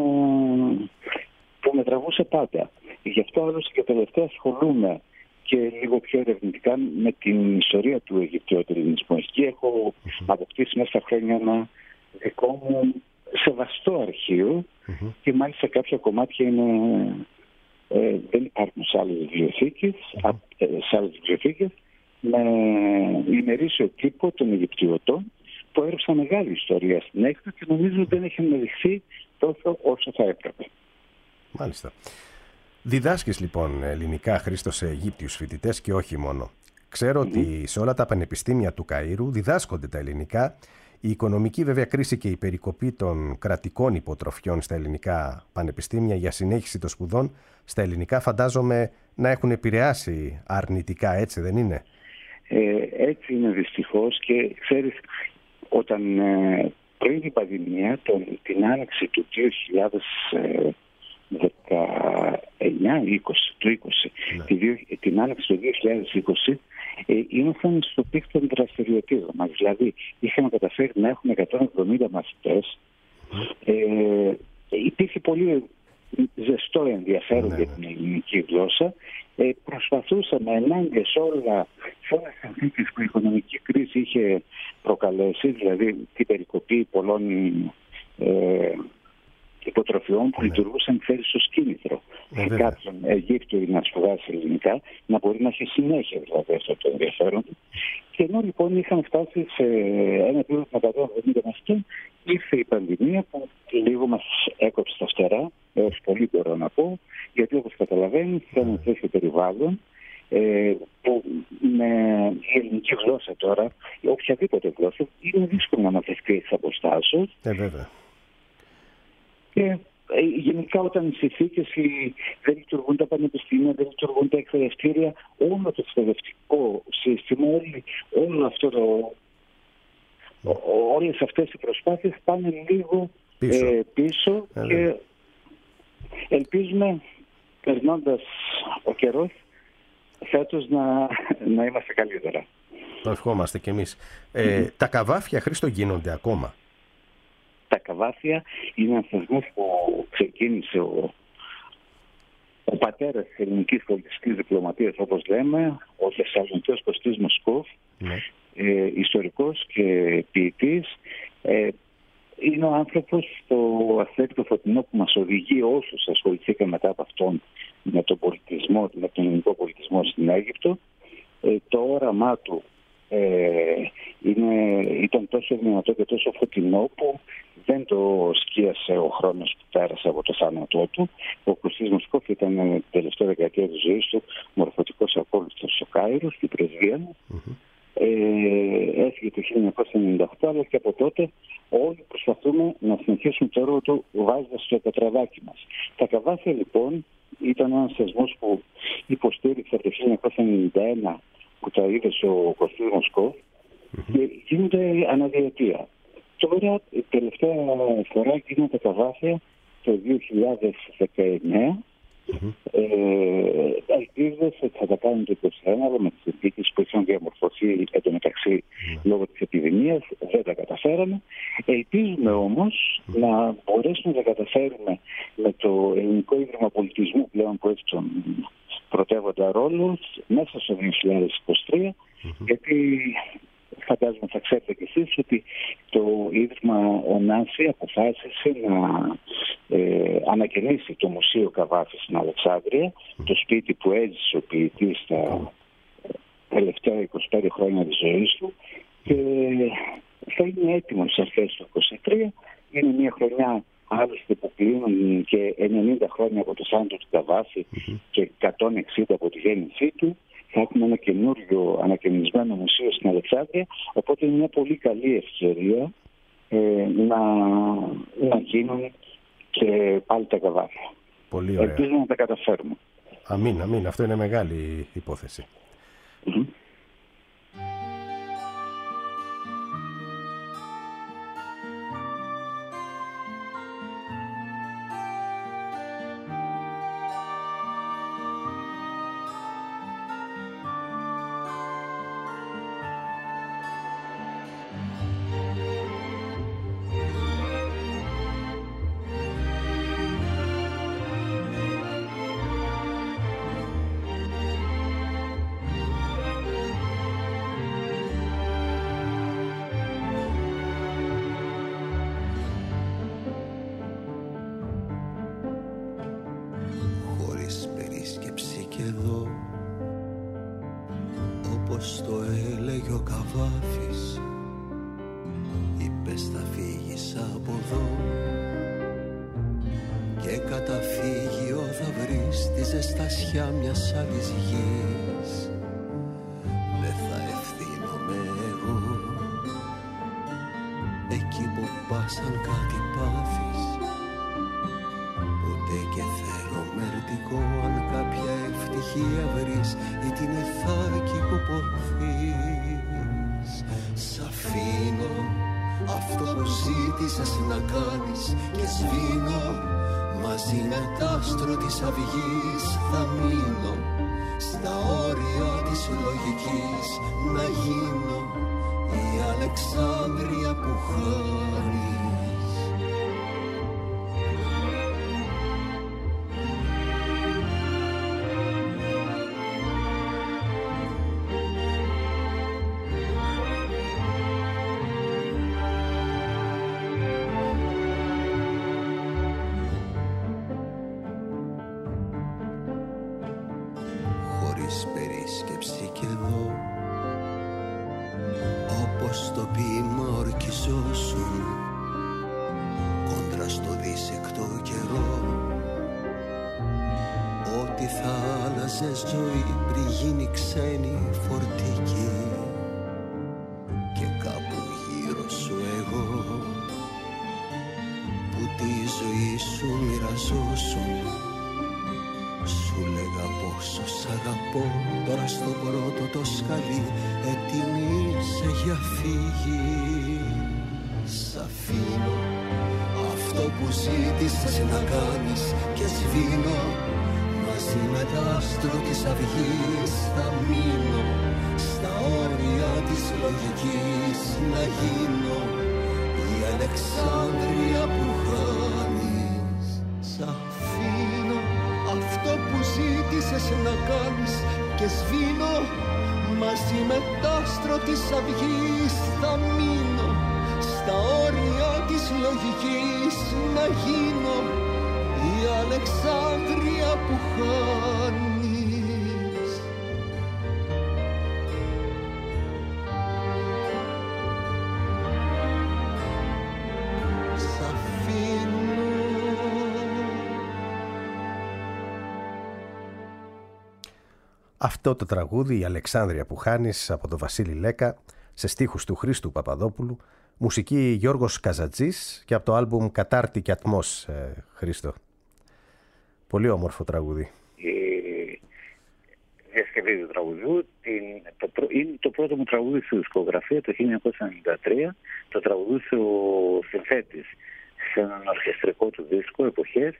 που με τραβούσε πάντα. Γι' αυτό άλλωστε και τελευταία ασχολούμαι και λίγο πιο ερευνητικά με την ιστορία του Αιγυπτιώτη ελληνισμού. Εκεί έχω αποκτήσει μέσα στα χρόνια ένα δικό μου σεβαστό αρχείο και μάλιστα κάποια κομμάτια δεν υπάρχουν σε άλλες βιβλιοθήκες, με ημερήσιο τύπο των Αιγυπτιωτών που έγραψαν μεγάλη ιστορία στην Αίγυπτο και νομίζω δεν έχει αναδειχθεί τόσο όσο θα έπρεπε. Μάλιστα. Διδάσκεις λοιπόν ελληνικά, Χρήστο, σε Αιγύπτιους φοιτητές και όχι μόνο. Ξέρω ότι σε όλα τα πανεπιστήμια του Καΐρου διδάσκονται τα ελληνικά. Η οικονομική βέβαια κρίση και η περικοπή των κρατικών υποτροφιών στα ελληνικά πανεπιστήμια για συνέχιση των σπουδών στα ελληνικά φαντάζομαι να έχουν επηρεάσει αρνητικά, έτσι δεν είναι? Έτσι είναι δυστυχώς. Και ξέρεις, όταν πριν την πανδημία, την άνοιξη του 2019-20, την άνοιξη του 2020, ήμασταν στο πικ των δραστηριοτήτων μας. Δηλαδή, είχαμε καταφέρει να έχουμε 170 μαθητές. Υπήρχε πολύ ζεστό ενδιαφέρον για την ελληνική γλώσσα. Προσπαθούσαμε ενάντια σε όλες τις συνθήκες που η οικονομική κρίση είχε προκαλέσει, δηλαδή την περικοπή πολλών υποτροφιών που λειτουργούσαν ως κίνητρο. Κάποιον Αιγύπτιο να σπουδάσει ελληνικά, να μπορεί να έχει συνέχεια δηλαδή αυτό το ενδιαφέρον. Και ενώ λοιπόν είχαμε φτάσει σε ένα επίπεδο με 170 μαθητών, ήρθε η πανδημία που λίγο μας έκοψε τα φτερά, έως πολύ μπορώ να πω, γιατί όπως καταλαβαίνεις σε ένα τέτοιο περιβάλλον, που με η ελληνική γλώσσα τώρα, ή οποιαδήποτε γλώσσα, είναι δύσκολο να μαθευτεί εξ αποστάσεως. Βέβαια. Και γενικά όταν οι συνθήκες δεν λειτουργούν τα πανεπιστήμια, δεν λειτουργούν τα εκπαιδευτήρια, όλο το εκπαιδευτικό σύστημα, όλο αυτό όλες αυτές οι προσπάθειες πάνε λίγο πίσω και ελπίζουμε, περνώντας ο καιρός, φέτος να είμαστε καλύτερα. Το ευχόμαστε κι εμείς. Τα καβάφια, Χρήστο, γίνονται ακόμα? Τα καβάφια είναι ένας θεσμός που ξεκίνησε ο πατέρας της ελληνικής πολιτιστικής διπλωματίας, όπως λέμε, ο Θεσσαλονικιός Κωστής Μοσκόφ, ιστορικός και ποιητής. Είναι ο άνθρωπος, το αθέκτο φωτεινό που μας οδηγεί όσους ασχοληθήκαν μετά από αυτόν με τον πολιτισμό, με τον ελληνικό πολιτισμό στην Αίγυπτο. Το όραμά του ήταν τόσο δυνατό και τόσο φωτεινό που δεν το σκίασε ο χρόνος που πέρασε από το θάνατό του. Ο Κωστής Μοσκόφ ήταν την τελευταία δεκαετία της ζωής του μορφωτικός ακόλουθος στο Κάιρο, στην πρεσβεία μου. Έφυγε το 1998, αλλά και από τότε όλοι προσπαθούμε να συνεχίσουμε το έργο του βάζοντας το τετραδάκι μας. Τα καβάφια λοιπόν ήταν ένας θεσμός που υποστήριξε από το 1991 που τα είδε ο Κωστής Μοσκόφ και γίνονται αναδιετία. Τώρα η τελευταία φορά γίνονται τα καβάφια το 2019. Ελπίζοντας ότι θα τα κάνουν το 2021, αλλά με τις συνθήκες που είχαν διαμορφωθεί εντωμεταξύ λόγω της επιδημίας δεν τα καταφέραμε. Ελπίζουμε όμως να μπορέσουμε να τα καταφέρουμε με το Ελληνικό Ίδρυμα Πολιτισμού πλέον που έχει τον πρωτεύοντα ρόλο μέσα στο 2023, γιατί φαντάζομαι θα ξέρετε κι εσείς ότι το Ίδρυμα Ωνάση αποφάσισε να ανακαινήσει το Μουσείο Καβάφη στην Αλεξάνδρεια, το σπίτι που έζησε ο ποιητής τα τελευταία 25 χρόνια της ζωής του, και θα είναι έτοιμο στις αρχές του 2023. Είναι μια χρονιά άλλωστε που κλείνουν και 90 χρόνια από το θάνατο του Καβάφη και 160 από τη γέννησή του. Θα έχουμε ένα καινούριο ανακαινισμένο μουσείο στην Αλεξάνδρεια, οπότε είναι μια πολύ καλή ευκαιρία να γίνουν και πάλι τα καβάφια. Πολύ ωραία. Ελπίζω να τα καταφέρουμε. Αμήν, αμήν. Αυτό είναι μεγάλη υπόθεση. όπως το έλεγε ο Καβάφης, είπες θα φύγεις από εδώ και καταφύγιο θα βρεις τη ζεστασιά μιας άλλης γης. Δεν θα ευθύνομαι εγώ εκεί που πας αν κάτι πάθεις, ούτε και θέλω μερτικό αν κάποια ευτυχία ευτυχία βρεις ή την ηθάκη που ποθείς. Σ' αφήνω αυτό που ζήτησες να κάνεις και σβήνω. Μαζί με τ' άστρο της αυγής θα μείνω. Στα όρια της λογικής να γίνω η Αλεξάνδρεια που χάνεις. Ζωή πριν γίνει ξένη φορτική και κάπου γύρω σου εγώ που τη ζωή σου μοιραζόσουν. Σου λέγα πόσο σ' αγαπώ, τώρα στο πρώτο το σκαλί έτοιμη είσαι για φύγη. Σ' αφήνω αυτό που ζήτησες να κάνεις και σβήνω. Μαζί με τ' άστρο της αυγής θα μείνω. Στα όρια της λογικής να γίνω η Αλεξάνδρεια που χάνεις. Σ' αφήνω αυτό που ζήτησες να κάνεις και σβήνω. Μαζί με τ' άστρο της αυγής θα μείνω. Στα όρια της λογικής να γίνω η Αλεξάνδρεια που χάνεις. Σ' αφήνω. Αυτό το τραγούδι, η Αλεξάνδρεια που χάνεις, από τον Βασίλη Λέκα, σε στίχους του Χρήστου Παπαδόπουλου, μουσική Γιώργος Καζατζής και από το άλμπουμ Κατάρτη και Ατμός, Χρήστο. Πολύ όμορφο τραγούδι. Η διασκευή του τραγουδιού είναι το πρώτο μου τραγούδι στη δισκογραφία το 1993. Το τραγουδούσε ο συνθέτης σε έναν ορχιστρικό του δίσκο Εποχές.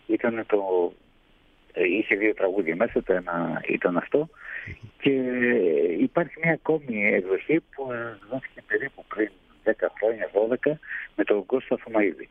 Είχε 2 τραγούδια μέσα, το ένα ήταν αυτό. Και υπάρχει μια ακόμη εκδοχή που δόθηκε περίπου πριν 10 χρόνια, 12, με τον Κώστα Θωμαίδη.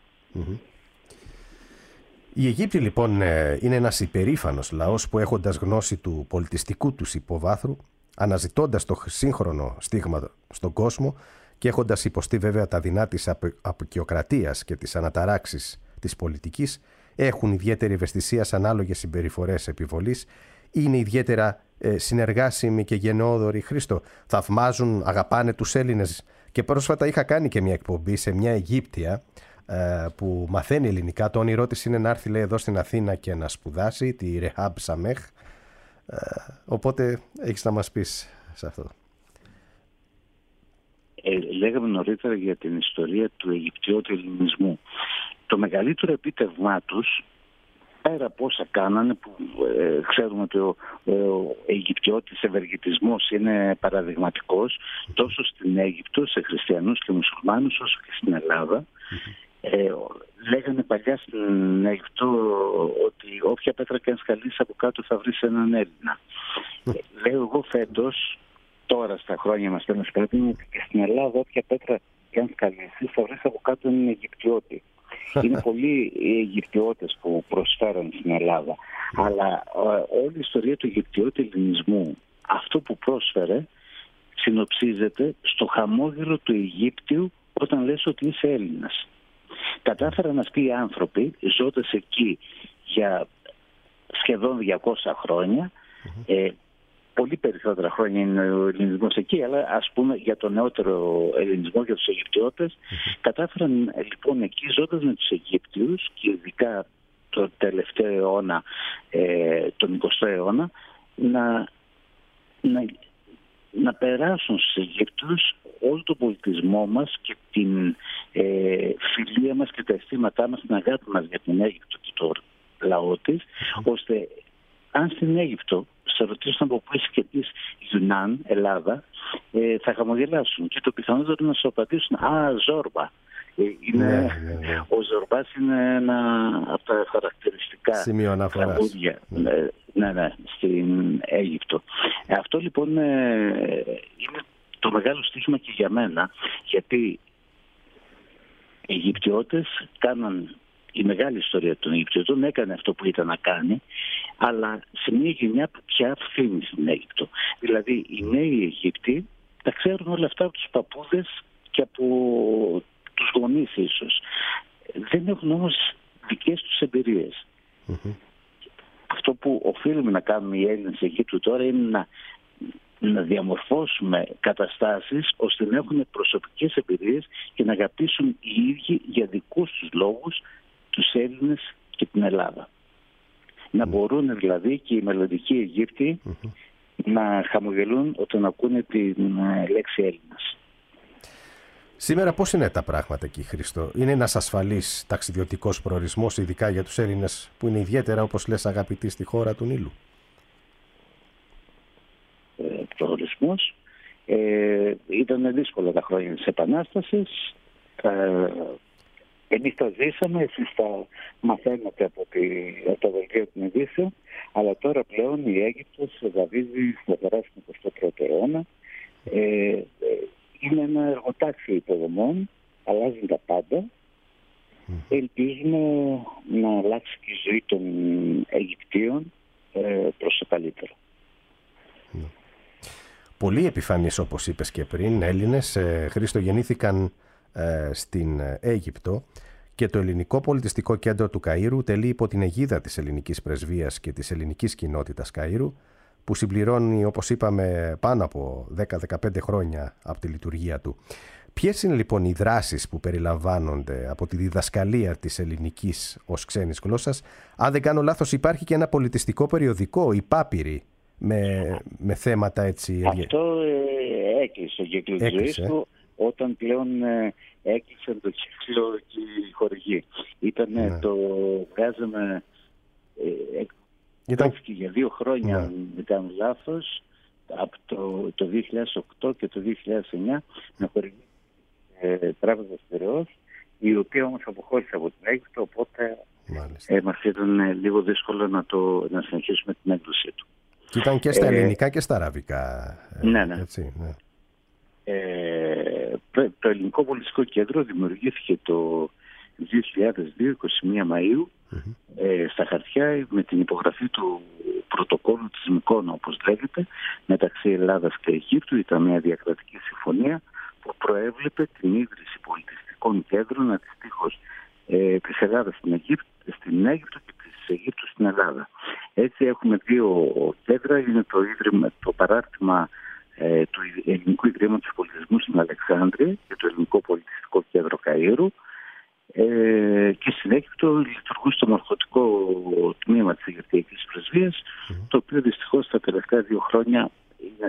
Οι Αιγύπτιοι λοιπόν είναι ένας υπερήφανος λαός που, έχοντας γνώση του πολιτιστικού τους υποβάθρου, αναζητώντας το σύγχρονο στίγμα στον κόσμο και έχοντας υποστεί βέβαια τα δεινά της αποικιοκρατίας και της αναταράξης της πολιτικής, έχουν ιδιαίτερη ευαισθησία σε ανάλογες συμπεριφορές επιβολής, είναι ιδιαίτερα συνεργάσιμοι και γενναιόδοροι. Χρήστο, θαυμάζουν, αγαπάνε τους Έλληνες. Και πρόσφατα είχα κάνει και μια εκπομπή σε μια Αιγύπτια που μαθαίνει ελληνικά. Το όνειρό της είναι να έρθει, λέει, εδώ στην Αθήνα και να σπουδάσει, τη Ρεχάμπ Σαμέχ. Οπότε έχεις να μας πεις σε αυτό. Λέγαμε νωρίτερα για την ιστορία του Αιγυπτιώτου ελληνισμού. Το μεγαλύτερο επίτευγμά τους, πέρα από όσα κάνανε, που ξέρουμε ότι ο Αιγυπτιώτης ευεργετισμός είναι παραδειγματικός τόσο στην Αίγυπτο, σε χριστιανούς και μουσουλμάνους, όσο και στην Ελλάδα. Λέγανε παλιά στην Αίγυπτο ότι όποια πέτρα και αν σκαλείς από κάτω θα βρεις έναν Έλληνα. Λέω εγώ φέτος, τώρα στα χρόνια μας τέλος πρέπει, ότι και στην Ελλάδα όποια πέτρα και αν σκαλίσεις θα βρεις από κάτω έναν Αιγυπτιώτη. Είναι πολλοί οι Αιγυπτιώτες που προσφέρουν στην Ελλάδα. Αλλά όλη η ιστορία του Αιγυπτιώτη ελληνισμού, αυτό που πρόσφερε, συνοψίζεται στο χαμόγελο του Αιγύπτιου όταν λες ότι είσαι Έλληνας. Κατάφεραν αυτοί οι άνθρωποι, ζώντας εκεί για σχεδόν 200 χρόνια, πολύ περισσότερα χρόνια είναι ο ελληνισμός εκεί, αλλά ας πούμε για τον νεότερο ελληνισμό, για τους Αιγυπτιώτες, κατάφεραν λοιπόν εκεί, ζώντας με τους Αιγύπτιους και ειδικά το τελευταίο αιώνα, τον 20ο αιώνα, να περάσουν στους Αιγύπτιους όλο τον πολιτισμό μας και την φιλία μας και τα αισθήματά μας, την αγάπη μας για την Αίγυπτο και το λαό της, ώστε αν στην Αίγυπτο σε ρωτήσουν από πού είσαι και πεις Ιουνάν, Ελλάδα, θα χαμογελάσουν και το πιθανότερο να σου απαντήσουν Ζόρμπα. Ο Ζορμπάς είναι ένα από τα χαρακτηριστικά σημείο αναφοράς τραγούδια στην Αίγυπτο. Αυτό λοιπόν είναι το μεγάλο στοίχημα και για μένα, γιατί οι Αιγυπτιώτες κάναν, η μεγάλη ιστορία των Αιγυπτιώτων έκανε αυτό που ήταν να κάνει, αλλά σε μια γενιά που πια φθήνει στην Αίγυπτο. Δηλαδή οι νέοι Αιγύπτιοι τα ξέρουν όλα αυτά από τους παππούδες και από τους γονείς ίσως. Δεν έχουν όμως δικές τους εμπειρίες. Αυτό που οφείλουμε να κάνουμε οι Έλληνες Αιγύπτου τώρα είναι να διαμορφώσουμε καταστάσεις ώστε να έχουν προσωπικές εμπειρίες και να αγαπήσουν οι ίδιοι για δικούς τους λόγους τους Έλληνες και την Ελλάδα. Να μπορούν δηλαδή και οι μελλοντικοί Αιγύπτιοι να χαμογελούν όταν ακούνε την λέξη Έλληνας. Σήμερα πώς είναι τα πράγματα εκεί, Χρήστο? Είναι ένας ασφαλής ταξιδιωτικός προορισμός, ειδικά για τους Έλληνες που είναι ιδιαίτερα, όπως λες, αγαπητοί στη χώρα του Νείλου? Προορισμός. Ήταν δύσκολα τα χρόνια της Επανάστασης. Εμείς τα ζήσαμε, εσείς τα μαθαίνετε από το δελτίο των ειδήσεων, αλλά τώρα πλέον η Αίγυπτος βαδίζει σταθερά στον 21ο αιώνα. Είναι ένα εργοτάξιο υποδομών, αλλάζουν τα πάντα. Ελπίζουμε να αλλάξει και η ζωή των Αιγυπτίων προς το καλύτερο. Πολλοί επιφανείς, όπως είπες και πριν, Έλληνες, Χρήστο, γεννήθηκαν στην Αίγυπτο και το Ελληνικό Πολιτιστικό Κέντρο του Καΐρου τελεί υπό την αιγίδα της Ελληνικής Πρεσβείας και της Ελληνικής Κοινότητας Καΐρου, που συμπληρώνει, όπως είπαμε, πάνω από 10-15 χρόνια από τη λειτουργία του. Ποιες είναι λοιπόν οι δράσεις που περιλαμβάνονται από τη διδασκαλία της ελληνικής ως ξένης γλώσσας? Αν δεν κάνω λάθος, υπάρχει και ένα πολιτιστικό περιοδικό, η Πάπυρη, με θέματα έτσι. Αυτό έκλεισε ο κύκλος της ζωής του όταν πλέον έκλεισε το κύκλο και η χορηγή. Το βγάζαμε... Ήταν και για 2 χρόνια, δεν κάνω λάθος, από το 2008 και το 2009 με χορηγή Τράπεζα Στερεός, η οποία όμως αποχώρησε από την Αίγυπτο, οπότε μας ήταν λίγο δύσκολο να συνεχίσουμε την έκδοσή του. Και ήταν και στα ελληνικά και στα αραβικά. Έτσι, ναι. Το Ελληνικό Πολιτιστικό Κέντρο δημιουργήθηκε το 2002, 21 Μαΐου, στα χαρτιά με την υπογραφή του πρωτοκόλλου της Μυκόνο, όπως λέγεται, μεταξύ Ελλάδας και Αιγύπτου. Ήταν μια διακρατική συμφωνία που προέβλεπε την ίδρυση πολιτιστικών κέντρων αντιστοίχως της Ελλάδας στην Αίγυπτο και της Αιγύπτου στην Ελλάδα. Έτσι έχουμε 2 κέντρα. Είναι το παράρτημα του Ελληνικού Ιδρύματος Πολιτισμού στην Αλεξάνδρεια και το Ελληνικό Πολιτιστικό Κέντρο Καΐρου. Και στην Αίγυπτο λειτουργούσε το μορφωτικό τμήμα της Αιγυπτιακής Πρεσβείας, το οποίο δυστυχώς τα τελευταία 2 χρόνια είναι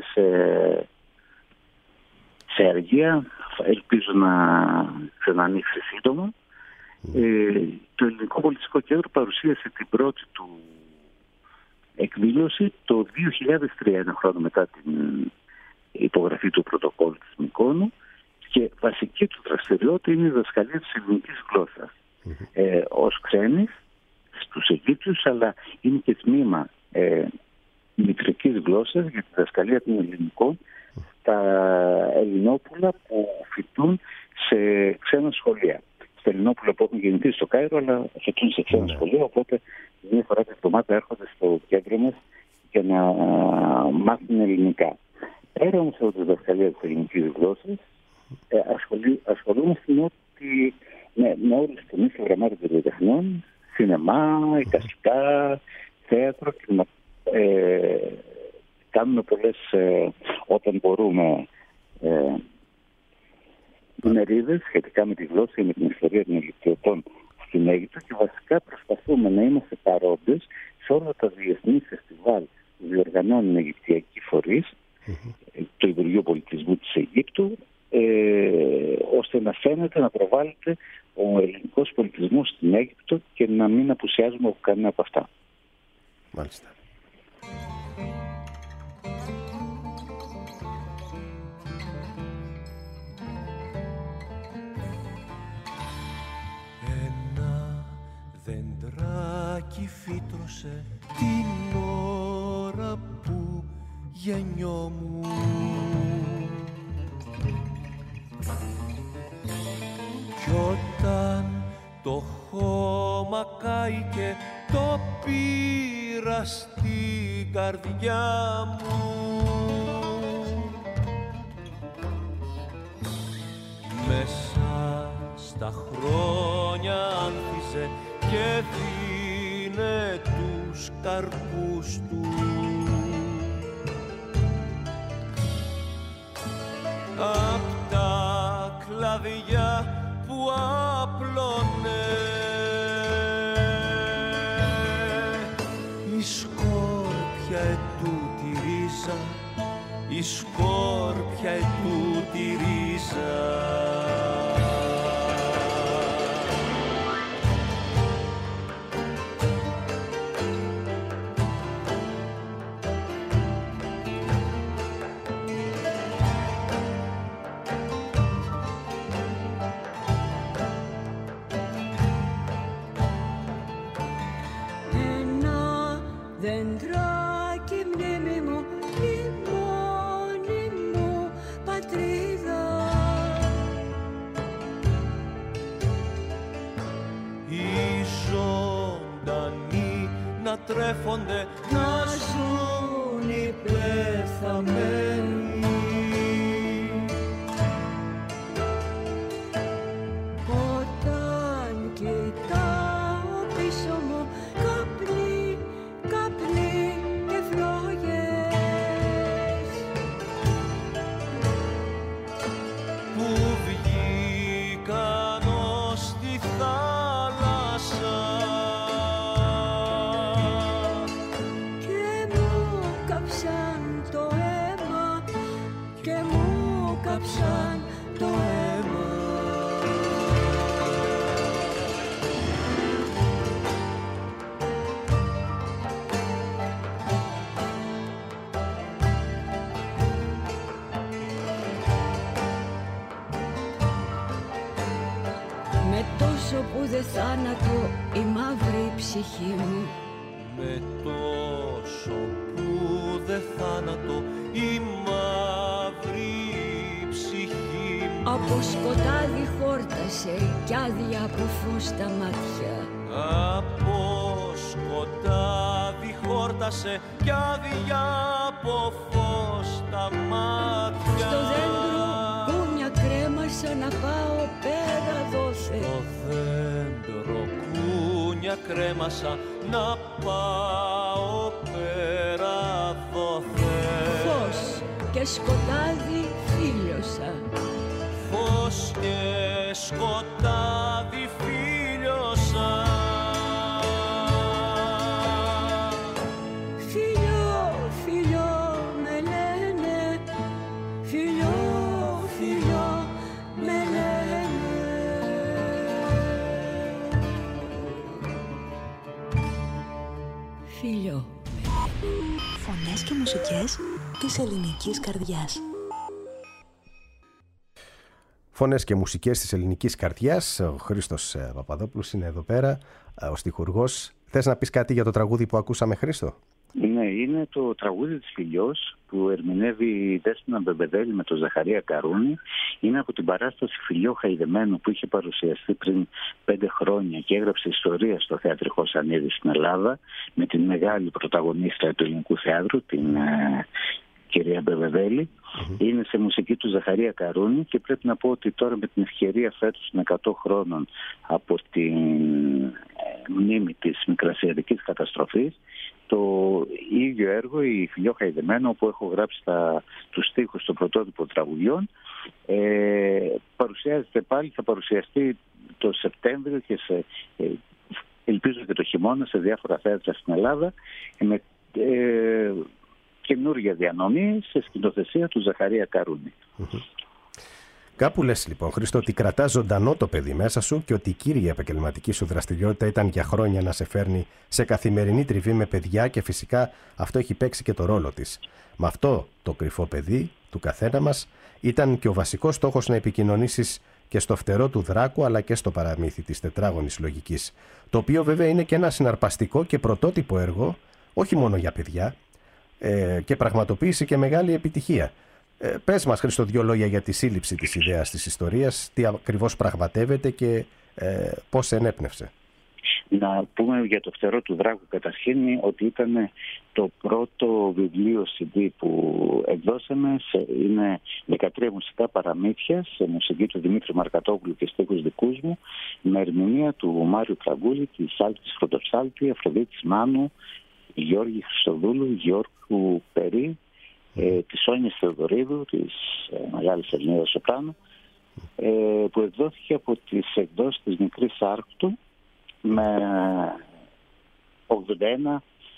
σε αργία. Ελπίζω να ξανανοίξει σύντομα. Το Ελληνικό Πολιτιστικό Κέντρο παρουσίασε την πρώτη του εκδήλωση το 2003, 1 χρόνο μετά την υπογραφή του πρωτοκόλλου της Μυκόνου, και βασική του δραστηριότητα είναι η διδασκαλία της ελληνικής γλώσσας ως ξένης στους Αιγύπτιους, αλλά είναι και τμήμα μητρικής γλώσσας για τη διδασκαλία των ελληνικών στα Ελληνόπουλα που φοιτούν σε ξένα σχολεία. Στα Ελληνόπουλα που έχουν γεννηθεί στο Κάιρο, αλλά φοιτούν σε ξένα σχολεία, οπότε 2 φορές την εβδομάδα έρχονται στο κέντρο μας για να μάθουν ελληνικά. Πέρα όμως από τη διδασκαλία της ελληνικής γλώσσας, ασχολούμαστε με όλες τις τομείς προγραμμάτων των βιοτεχνών, σινεμά, εικαστικά, θέατρο, και κάνουμε πολλές, όταν μπορούμε, ημερίδες σχετικά με τη γλώσσα και με την ιστορία των Αιγυπτιωτών στην Αίγυπτο, και βασικά προσπαθούμε να είμαστε παρόντες σε όλα τα διεθνή φεστιβάλ που διοργανώνουν Αιγυπτιακοί φορείς, το Υπουργείο Πολιτισμού της Αιγύπτου, ώστε να φαίνεται, να προβάλλεται ο ελληνικός πολιτισμός στην Αίγυπτο και να μην απουσιάζουμε από κανένα από αυτά. Μάλιστα. βράχι φύτρωσε την ώρα που γεννιόμουν. Κι όταν το χώμα κάηκε το πήρα στην καρδιά μου. Μέσα στα χρόνια άνθιζε και δίνε τους καρπούς του. Απ' τα κλαδιά που άπλωνε η σκόρπια ετούτη ρίζα, η σκόρπια ετούτη ρίζα. Τρέφονται να ζουν οι πεθαμένοι. Όταν κοιτάω πίσω μου καπνί, καπνί και φλόγες που βγήκαν ως τη θάλασσα. Που δε θάνατο η μαύρη ψυχή μου. Με τόσο που δε θάνατο η μαύρη ψυχή μου. Από σκοτάδι χόρτασε κι άδεια από φως τα μάτια. Από σκοτάδι χόρτασε κι άδεια από φως τα μάτια. Στο δέντρο κούνια κρέμασα να πάω πέρα δόθε. Στο δέντρο κούνια κρέμασα να πάω πέρα δόθε. Φως και σκοτάδι φίλωσα. Φως και σκοτάδι φίλωσα. Φίλιο. Φωνές και μουσικές της ελληνικής καρδιάς. Φωνές και μουσικές της ελληνικής καρδιάς. Ο Χρήστος Παπαδόπουλος είναι εδώ πέρα, ο στιχουργός. Θες να πεις κάτι για το τραγούδι που ακούσαμε, Χρήστο? Ναι, είναι το τραγούδι της Φιλιός που ερμηνεύει η Δέσποινα Μπεμπεδέλη με τον Ζαχαρία Καρούνη. Είναι από την παράσταση Φιλιό Χαϊδεμένο που είχε παρουσιαστεί πριν 5 χρόνια και έγραψε ιστορία στο Θεατρικό Σανίδη στην Ελλάδα με την μεγάλη πρωταγωνίστρια του ελληνικού θεάτρου, την κυρία Μπεμπεδέλη. Είναι σε μουσική του Ζαχαρία Καρούνη και πρέπει να πω ότι τώρα με την ευκαιρία φέτος των 100 χρόνων από την μνήμη της Μικρασιατικής καταστροφής, το ίδιο έργο, η Φιλιό Χαϊδεμένο, όπου έχω γράψει τους στίχους των πρωτότυπων τραγουδιών, παρουσιάζεται πάλι, θα παρουσιαστεί το Σεπτέμβριο και ελπίζω και το χειμώνα σε διάφορα θέατρα στην Ελλάδα με καινούργια διανομή σε σκηνοθεσία του Ζαχαρία Καρούνη. Κάπου λες λοιπόν, Χρήστο, ότι κρατάς ζωντανό το παιδί μέσα σου και ότι η κύρια επαγγελματική σου δραστηριότητα ήταν για χρόνια να σε φέρνει σε καθημερινή τριβή με παιδιά και φυσικά αυτό έχει παίξει και το ρόλο της. Με αυτό το κρυφό παιδί του καθένα μας ήταν και ο βασικός στόχος να επικοινωνήσεις και στο φτερό του Δράκου αλλά και στο παραμύθι της τετράγωνης λογικής, το οποίο βέβαια είναι και ένα συναρπαστικό και πρωτότυπο έργο, όχι μόνο για παιδιά, και πραγματοποίησε και μεγάλη επιτυχία. Πες μας, Χρήστο, 2 λόγια για τη σύλληψη της ιδέας της ιστορίας, τι ακριβώς πραγματεύεται και πώς ενέπνευσε. Να πούμε για το φτερό του Δράκου καταρχήν ότι ήταν το πρώτο βιβλίο CD που εκδώσαμε. Είναι 13 μουσικά παραμύθια σε μουσική του Δημήτρη Μαρκατόπουλου και στίχους δικούς μου, με ερμηνεία του Μάριου Τραγκούλη, της Άλτης Φροντοψάλτη, Αφροδίτης Μάνου, Γιώργη Χριστοδούλου, Γιώργου Περί, της Σόνιας Θεοδωρίδου, της μεγάλης Ελληνίδας σοπράνου, που εκδόθηκε από τις εκδόσεις της Μικρής Άρκτου με 81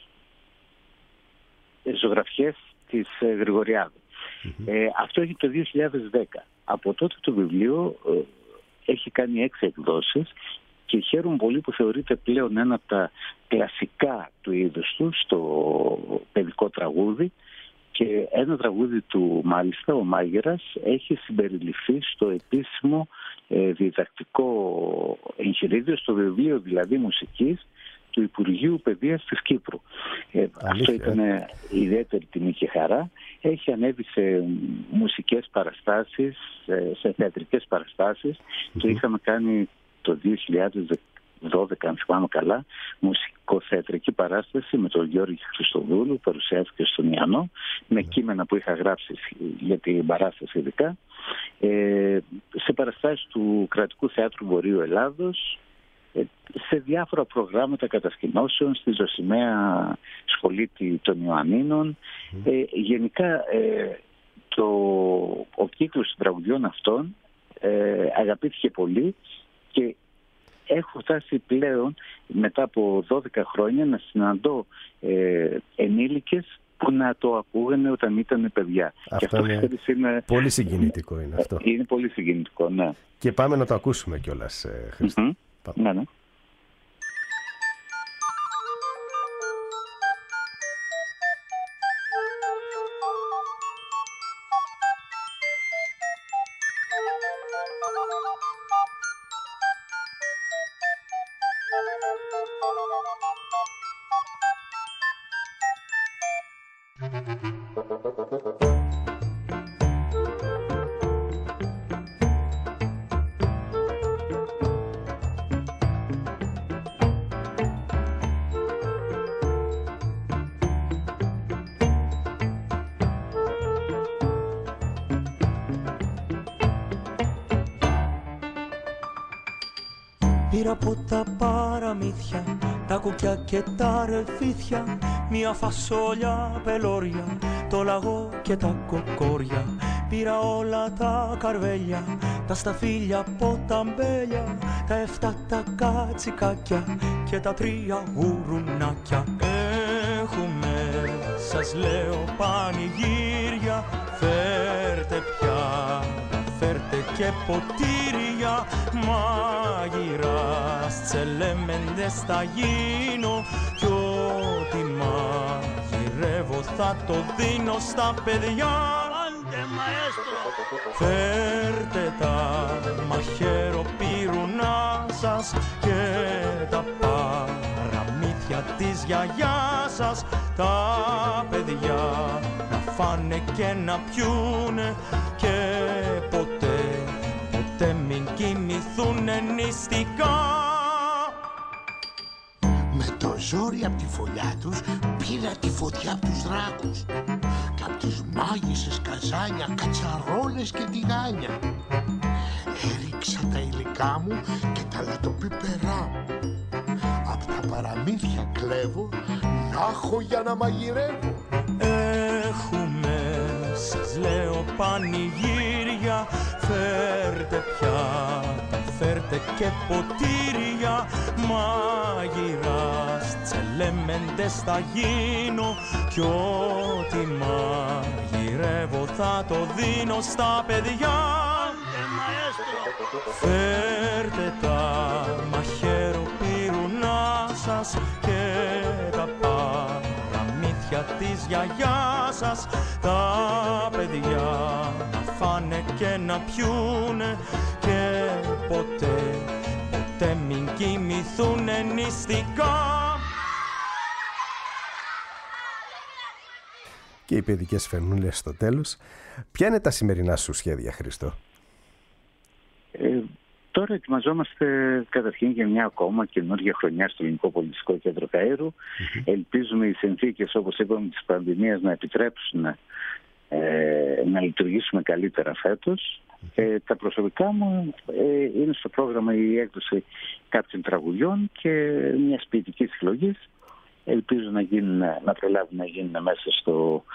ζωγραφιές της Γρηγοριάδου. Αυτό έχει το 2010. Από τότε το βιβλίο έχει κάνει 6 εκδόσεις και χαίρομαι πολύ που θεωρείται πλέον ένα από τα κλασικά του είδους του στο παιδικό τραγούδι, και ένα τραγούδι του μάλιστα, ο Μάγειρας, έχει συμπεριληφθεί στο επίσημο διδακτικό εγχειρίδιο, στο βιβλίο δηλαδή μουσικής του Υπουργείου Παιδείας της Κύπρου. Αυτό ήταν ιδιαίτερη τιμή και χαρά. Έχει ανέβει σε μουσικές παραστάσεις, σε θεατρικές παραστάσεις. Το είχαμε κάνει το 2012, αν θυμάμαι καλά, μουσικοθεατρική παράσταση με τον Γιώργη Χριστοδούλου, παρουσιάστηκε στον Ιαννό, με κείμενα που είχα γράψει για την παράσταση ειδικά, σε παραστάσεις του Κρατικού Θεάτρου Βορείου Ελλάδος, σε διάφορα προγράμματα κατασκηνώσεων, στη Ζωσιμαία Σχολή των Ιωαννίνων. Γενικά ο κύκλος των τραγουδιών αυτών αγαπήθηκε πολύ και έχω φτάσει πλέον μετά από 12 χρόνια να συναντώ ενήλικες που να το ακούγανε όταν ήταν παιδιά. Αυτό είναι πολύ συγκινητικό είναι αυτό. Είναι πολύ συγκινητικό, ναι. Και πάμε να το ακούσουμε κιόλας, Χρήστο. Ναι, ναι. Πήρα από τα παραμύθια, τα κουκιά και τα ρεβίθια, μια φασόλια πελώρια, το λαγό και τα κοκόρια. Πήρα όλα τα καρβέλια, τα σταφύλια από τα μπέλια, τα 7 τα κατσικάκια και τα 3 γουρουνάκια. Έχουμε, σας λέω, πανηγύρια, φέρτε πια, φέρτε και ποτήρια. Μάγειρας, τσελέμεντες θα γίνω κι ό,τι μαγειρεύω θα το δίνω στα παιδιά. Άντε μαέστρο! Φέρτε τα μαχαιροπύρουνά σας και τα παραμύθια της γιαγιάς σας. Τα παιδιά να φάνε και να πιούνε και ποτέ μην κοιμηθούνε νηστικά. Με το ζόρι απ' τη φωλιά τους πήρα τη φωτιά απ' τους δράκους κι απ' τις μάγισσες καζάνια, κατσαρόλες και τηγάνια. Έριξα τα υλικά μου και τα λατοπίπερά μου. Απ' τα παραμύθια κλέβω να έχω για να μαγειρεύω. Έχουμε, σας λέω, πανηγύρια, φέρτε πιάτα, φέρτε και ποτήρια. Μάγειρας, τσελέμεντες θα γίνω κι ό,τι μαγειρεύω θα το δίνω στα παιδιά. Φέρτε τα μαχαιροπύρουνά σας και τα παραμύθια της γιαγιάς σας. Τα παιδιά να φάνε και να πιούνε και και ποτέ μην κοιμηθούνε νηστικά. Και οι παιδικές φαινούλες στο τέλος. Ποια είναι τα σημερινά σου σχέδια, Χρήστο? Τώρα ετοιμαζόμαστε καταρχήν για μια ακόμα καινούργια χρονιά στο Ελληνικό Πολιτιστικό Κέντρο Καΐρου. Ελπίζουμε οι συνθήκες, όπως είπαμε, της πανδημίας να επιτρέψουν να λειτουργήσουμε καλύτερα φέτος. Τα προσωπικά μου είναι στο πρόγραμμα η έκδοση κάποιων τραγουδιών και μιας ποιητικής συλλογής. Ελπίζω να προλάβουν να γίνουν μέσα στο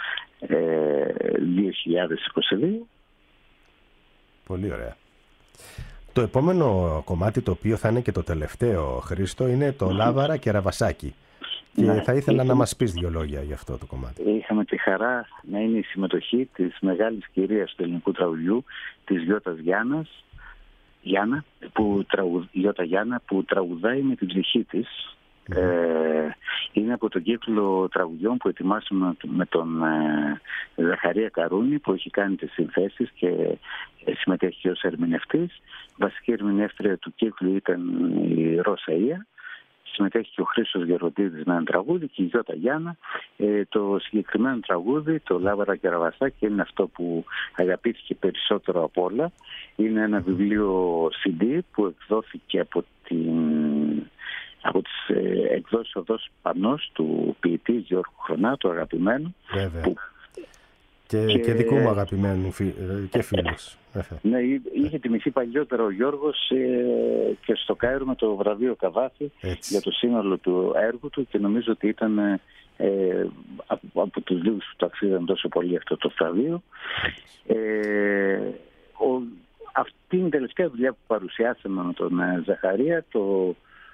2022. Πολύ ωραία. Το επόμενο κομμάτι, το οποίο θα είναι και το τελευταίο, Χρήστο, είναι το Λάβαρα και Ραβασάκι. Και θα ήθελα να μας πεις 2 λόγια για αυτό το κομμάτι. Είχαμε τη χαρά να είναι η συμμετοχή της μεγάλης κυρίας του ελληνικού τραγουδιού, της Γιώτας Γιάννα, που τραγουδάει με την ψυχή της. Είναι από τον κύκλο τραγουδιών που ετοιμάσαμε με τον Ζαχαρία Καρούνη, που έχει κάνει τις συνθέσεις και συμμετέχει και ως ερμηνευτής. Βασική ερμηνεύτρια του κύκλου ήταν η Ρώσα Ία. Συμμετέχει και ο Χρήστος Γεροντίδης με ένα τραγούδι και η Γιώτα Γιάννα. Το συγκεκριμένο τραγούδι, το Λάβαρα και Ραβασάκι, είναι αυτό που αγαπήθηκε περισσότερο από όλα. Είναι ένα βιβλίο CD που εκδόθηκε από τις εκδόσεις Οδός Πανός του ποιητή Γιώργου Χρονάτου, αγαπημένου. Βέβαια. Και δικού μου αγαπημένου και φίλους. Ναι, είχε τιμηθεί παλιότερα ο Γιώργος και στο Κάιρο με το βραβείο Καβάφη για το σύνολο του έργου του, και νομίζω ότι ήταν από τους λίγους που το αξίζαν τόσο πολύ αυτό το βραβείο. Αυτή είναι η τελευταία δουλειά που παρουσιάσαμε με τον Ζαχαρία. Το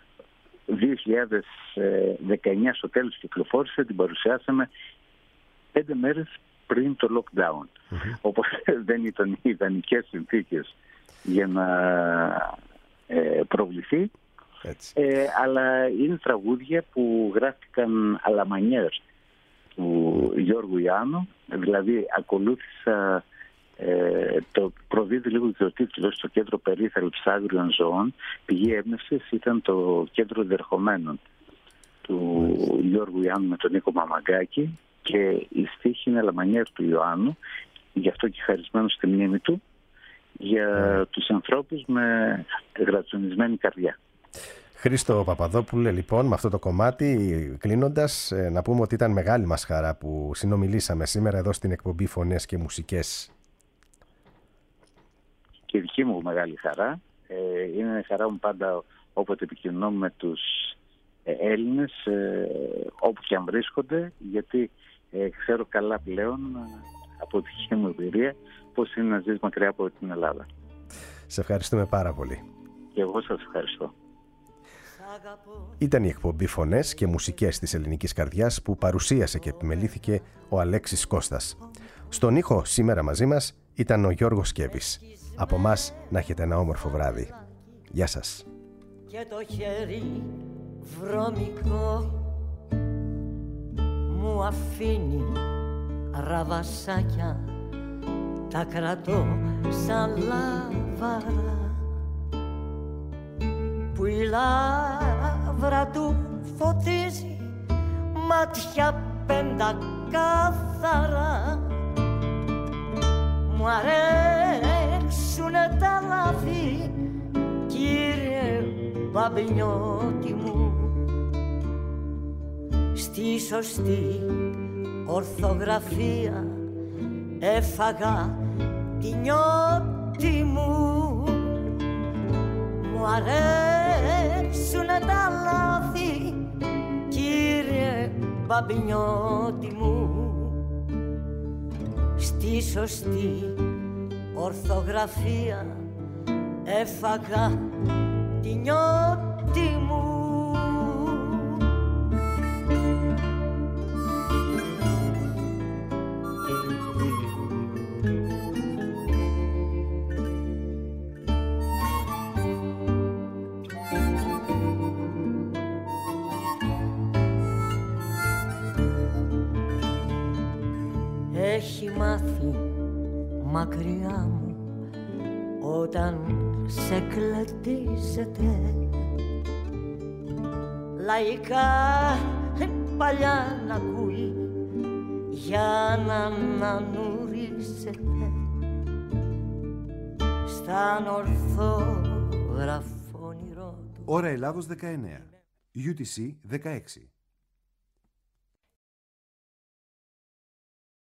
2019 στο τέλος κυκλοφόρησε, την παρουσιάσαμε 5 μέρες πριν το lockdown. Οπότε δεν ήταν ιδανικές συνθήκες για να προβληθεί. Αλλά είναι τραγούδια που γράφτηκαν à la manière του Γιώργου Ιάννου. Δηλαδή ακολούθησα, το προδίδει λίγο και ο τίτλος, στο Κέντρο Περίθαλψης Άγριων Ζώων. Πηγή έμπνευσης ήταν το Κέντρο Δερχομένων του Γιώργου Ιάννου με τον Νίκο Μαμαγκάκη, και η στίχη είναι à la manière του Ιωάννου, γι' αυτό και χαρισμένο στη μνήμη του, για τους ανθρώπους με γρατσονισμένη καρδιά. Χρήστο Παπαδόπουλε, λοιπόν, με αυτό το κομμάτι, κλείνοντας, να πούμε ότι ήταν μεγάλη μας χαρά που συνομιλήσαμε σήμερα εδώ στην εκπομπή Φωνές και Μουσικές. Και δική μου μεγάλη χαρά. Είναι χαρά μου πάντα όποτε επικοινωνώ με τους Έλληνες, όπου και αν βρίσκονται, γιατί ξέρω καλά πλέον από τη δική μου εμπειρία πώς είναι να ζεις μακριά από την Ελλάδα. Σε ευχαριστούμε πάρα πολύ. Και εγώ σας ευχαριστώ. Ήταν η εκπομπή Φωνές και Μουσικές της Ελληνικής Καρδιάς που παρουσίασε και επιμελήθηκε ο Αλέξης Κώστας. Στον ήχο σήμερα μαζί μας ήταν ο Γιώργος Σκέπης. Από μας να έχετε ένα όμορφο βράδυ. Γεια σας. Και το χέρι βρωμικό μου αφήνει ραβασάκια, τα κρατώ σαν λάβαρα, που η λάβρα του φωτίζει μάτια πεντακάθαρα. Μου αρέσουνε τα λάθη, κύριε Μπαμπινιώτη μου, στη σωστή ορθογραφία έφαγα τη νιώτη μου. Μου αρέσουνε τα λάθη, κύριε Μπαμπινιώτη μου, στη σωστή ορθογραφία έφαγα τη νιώτη μου. Έχει μάθει μακριά μου όταν σε κλετίζεται. Λαϊκά παλιά να ακούει για να ανανουρίζεται στα ορθόγραφο όνειρό του. Ώρα Ελλάδος 19, UTC 16.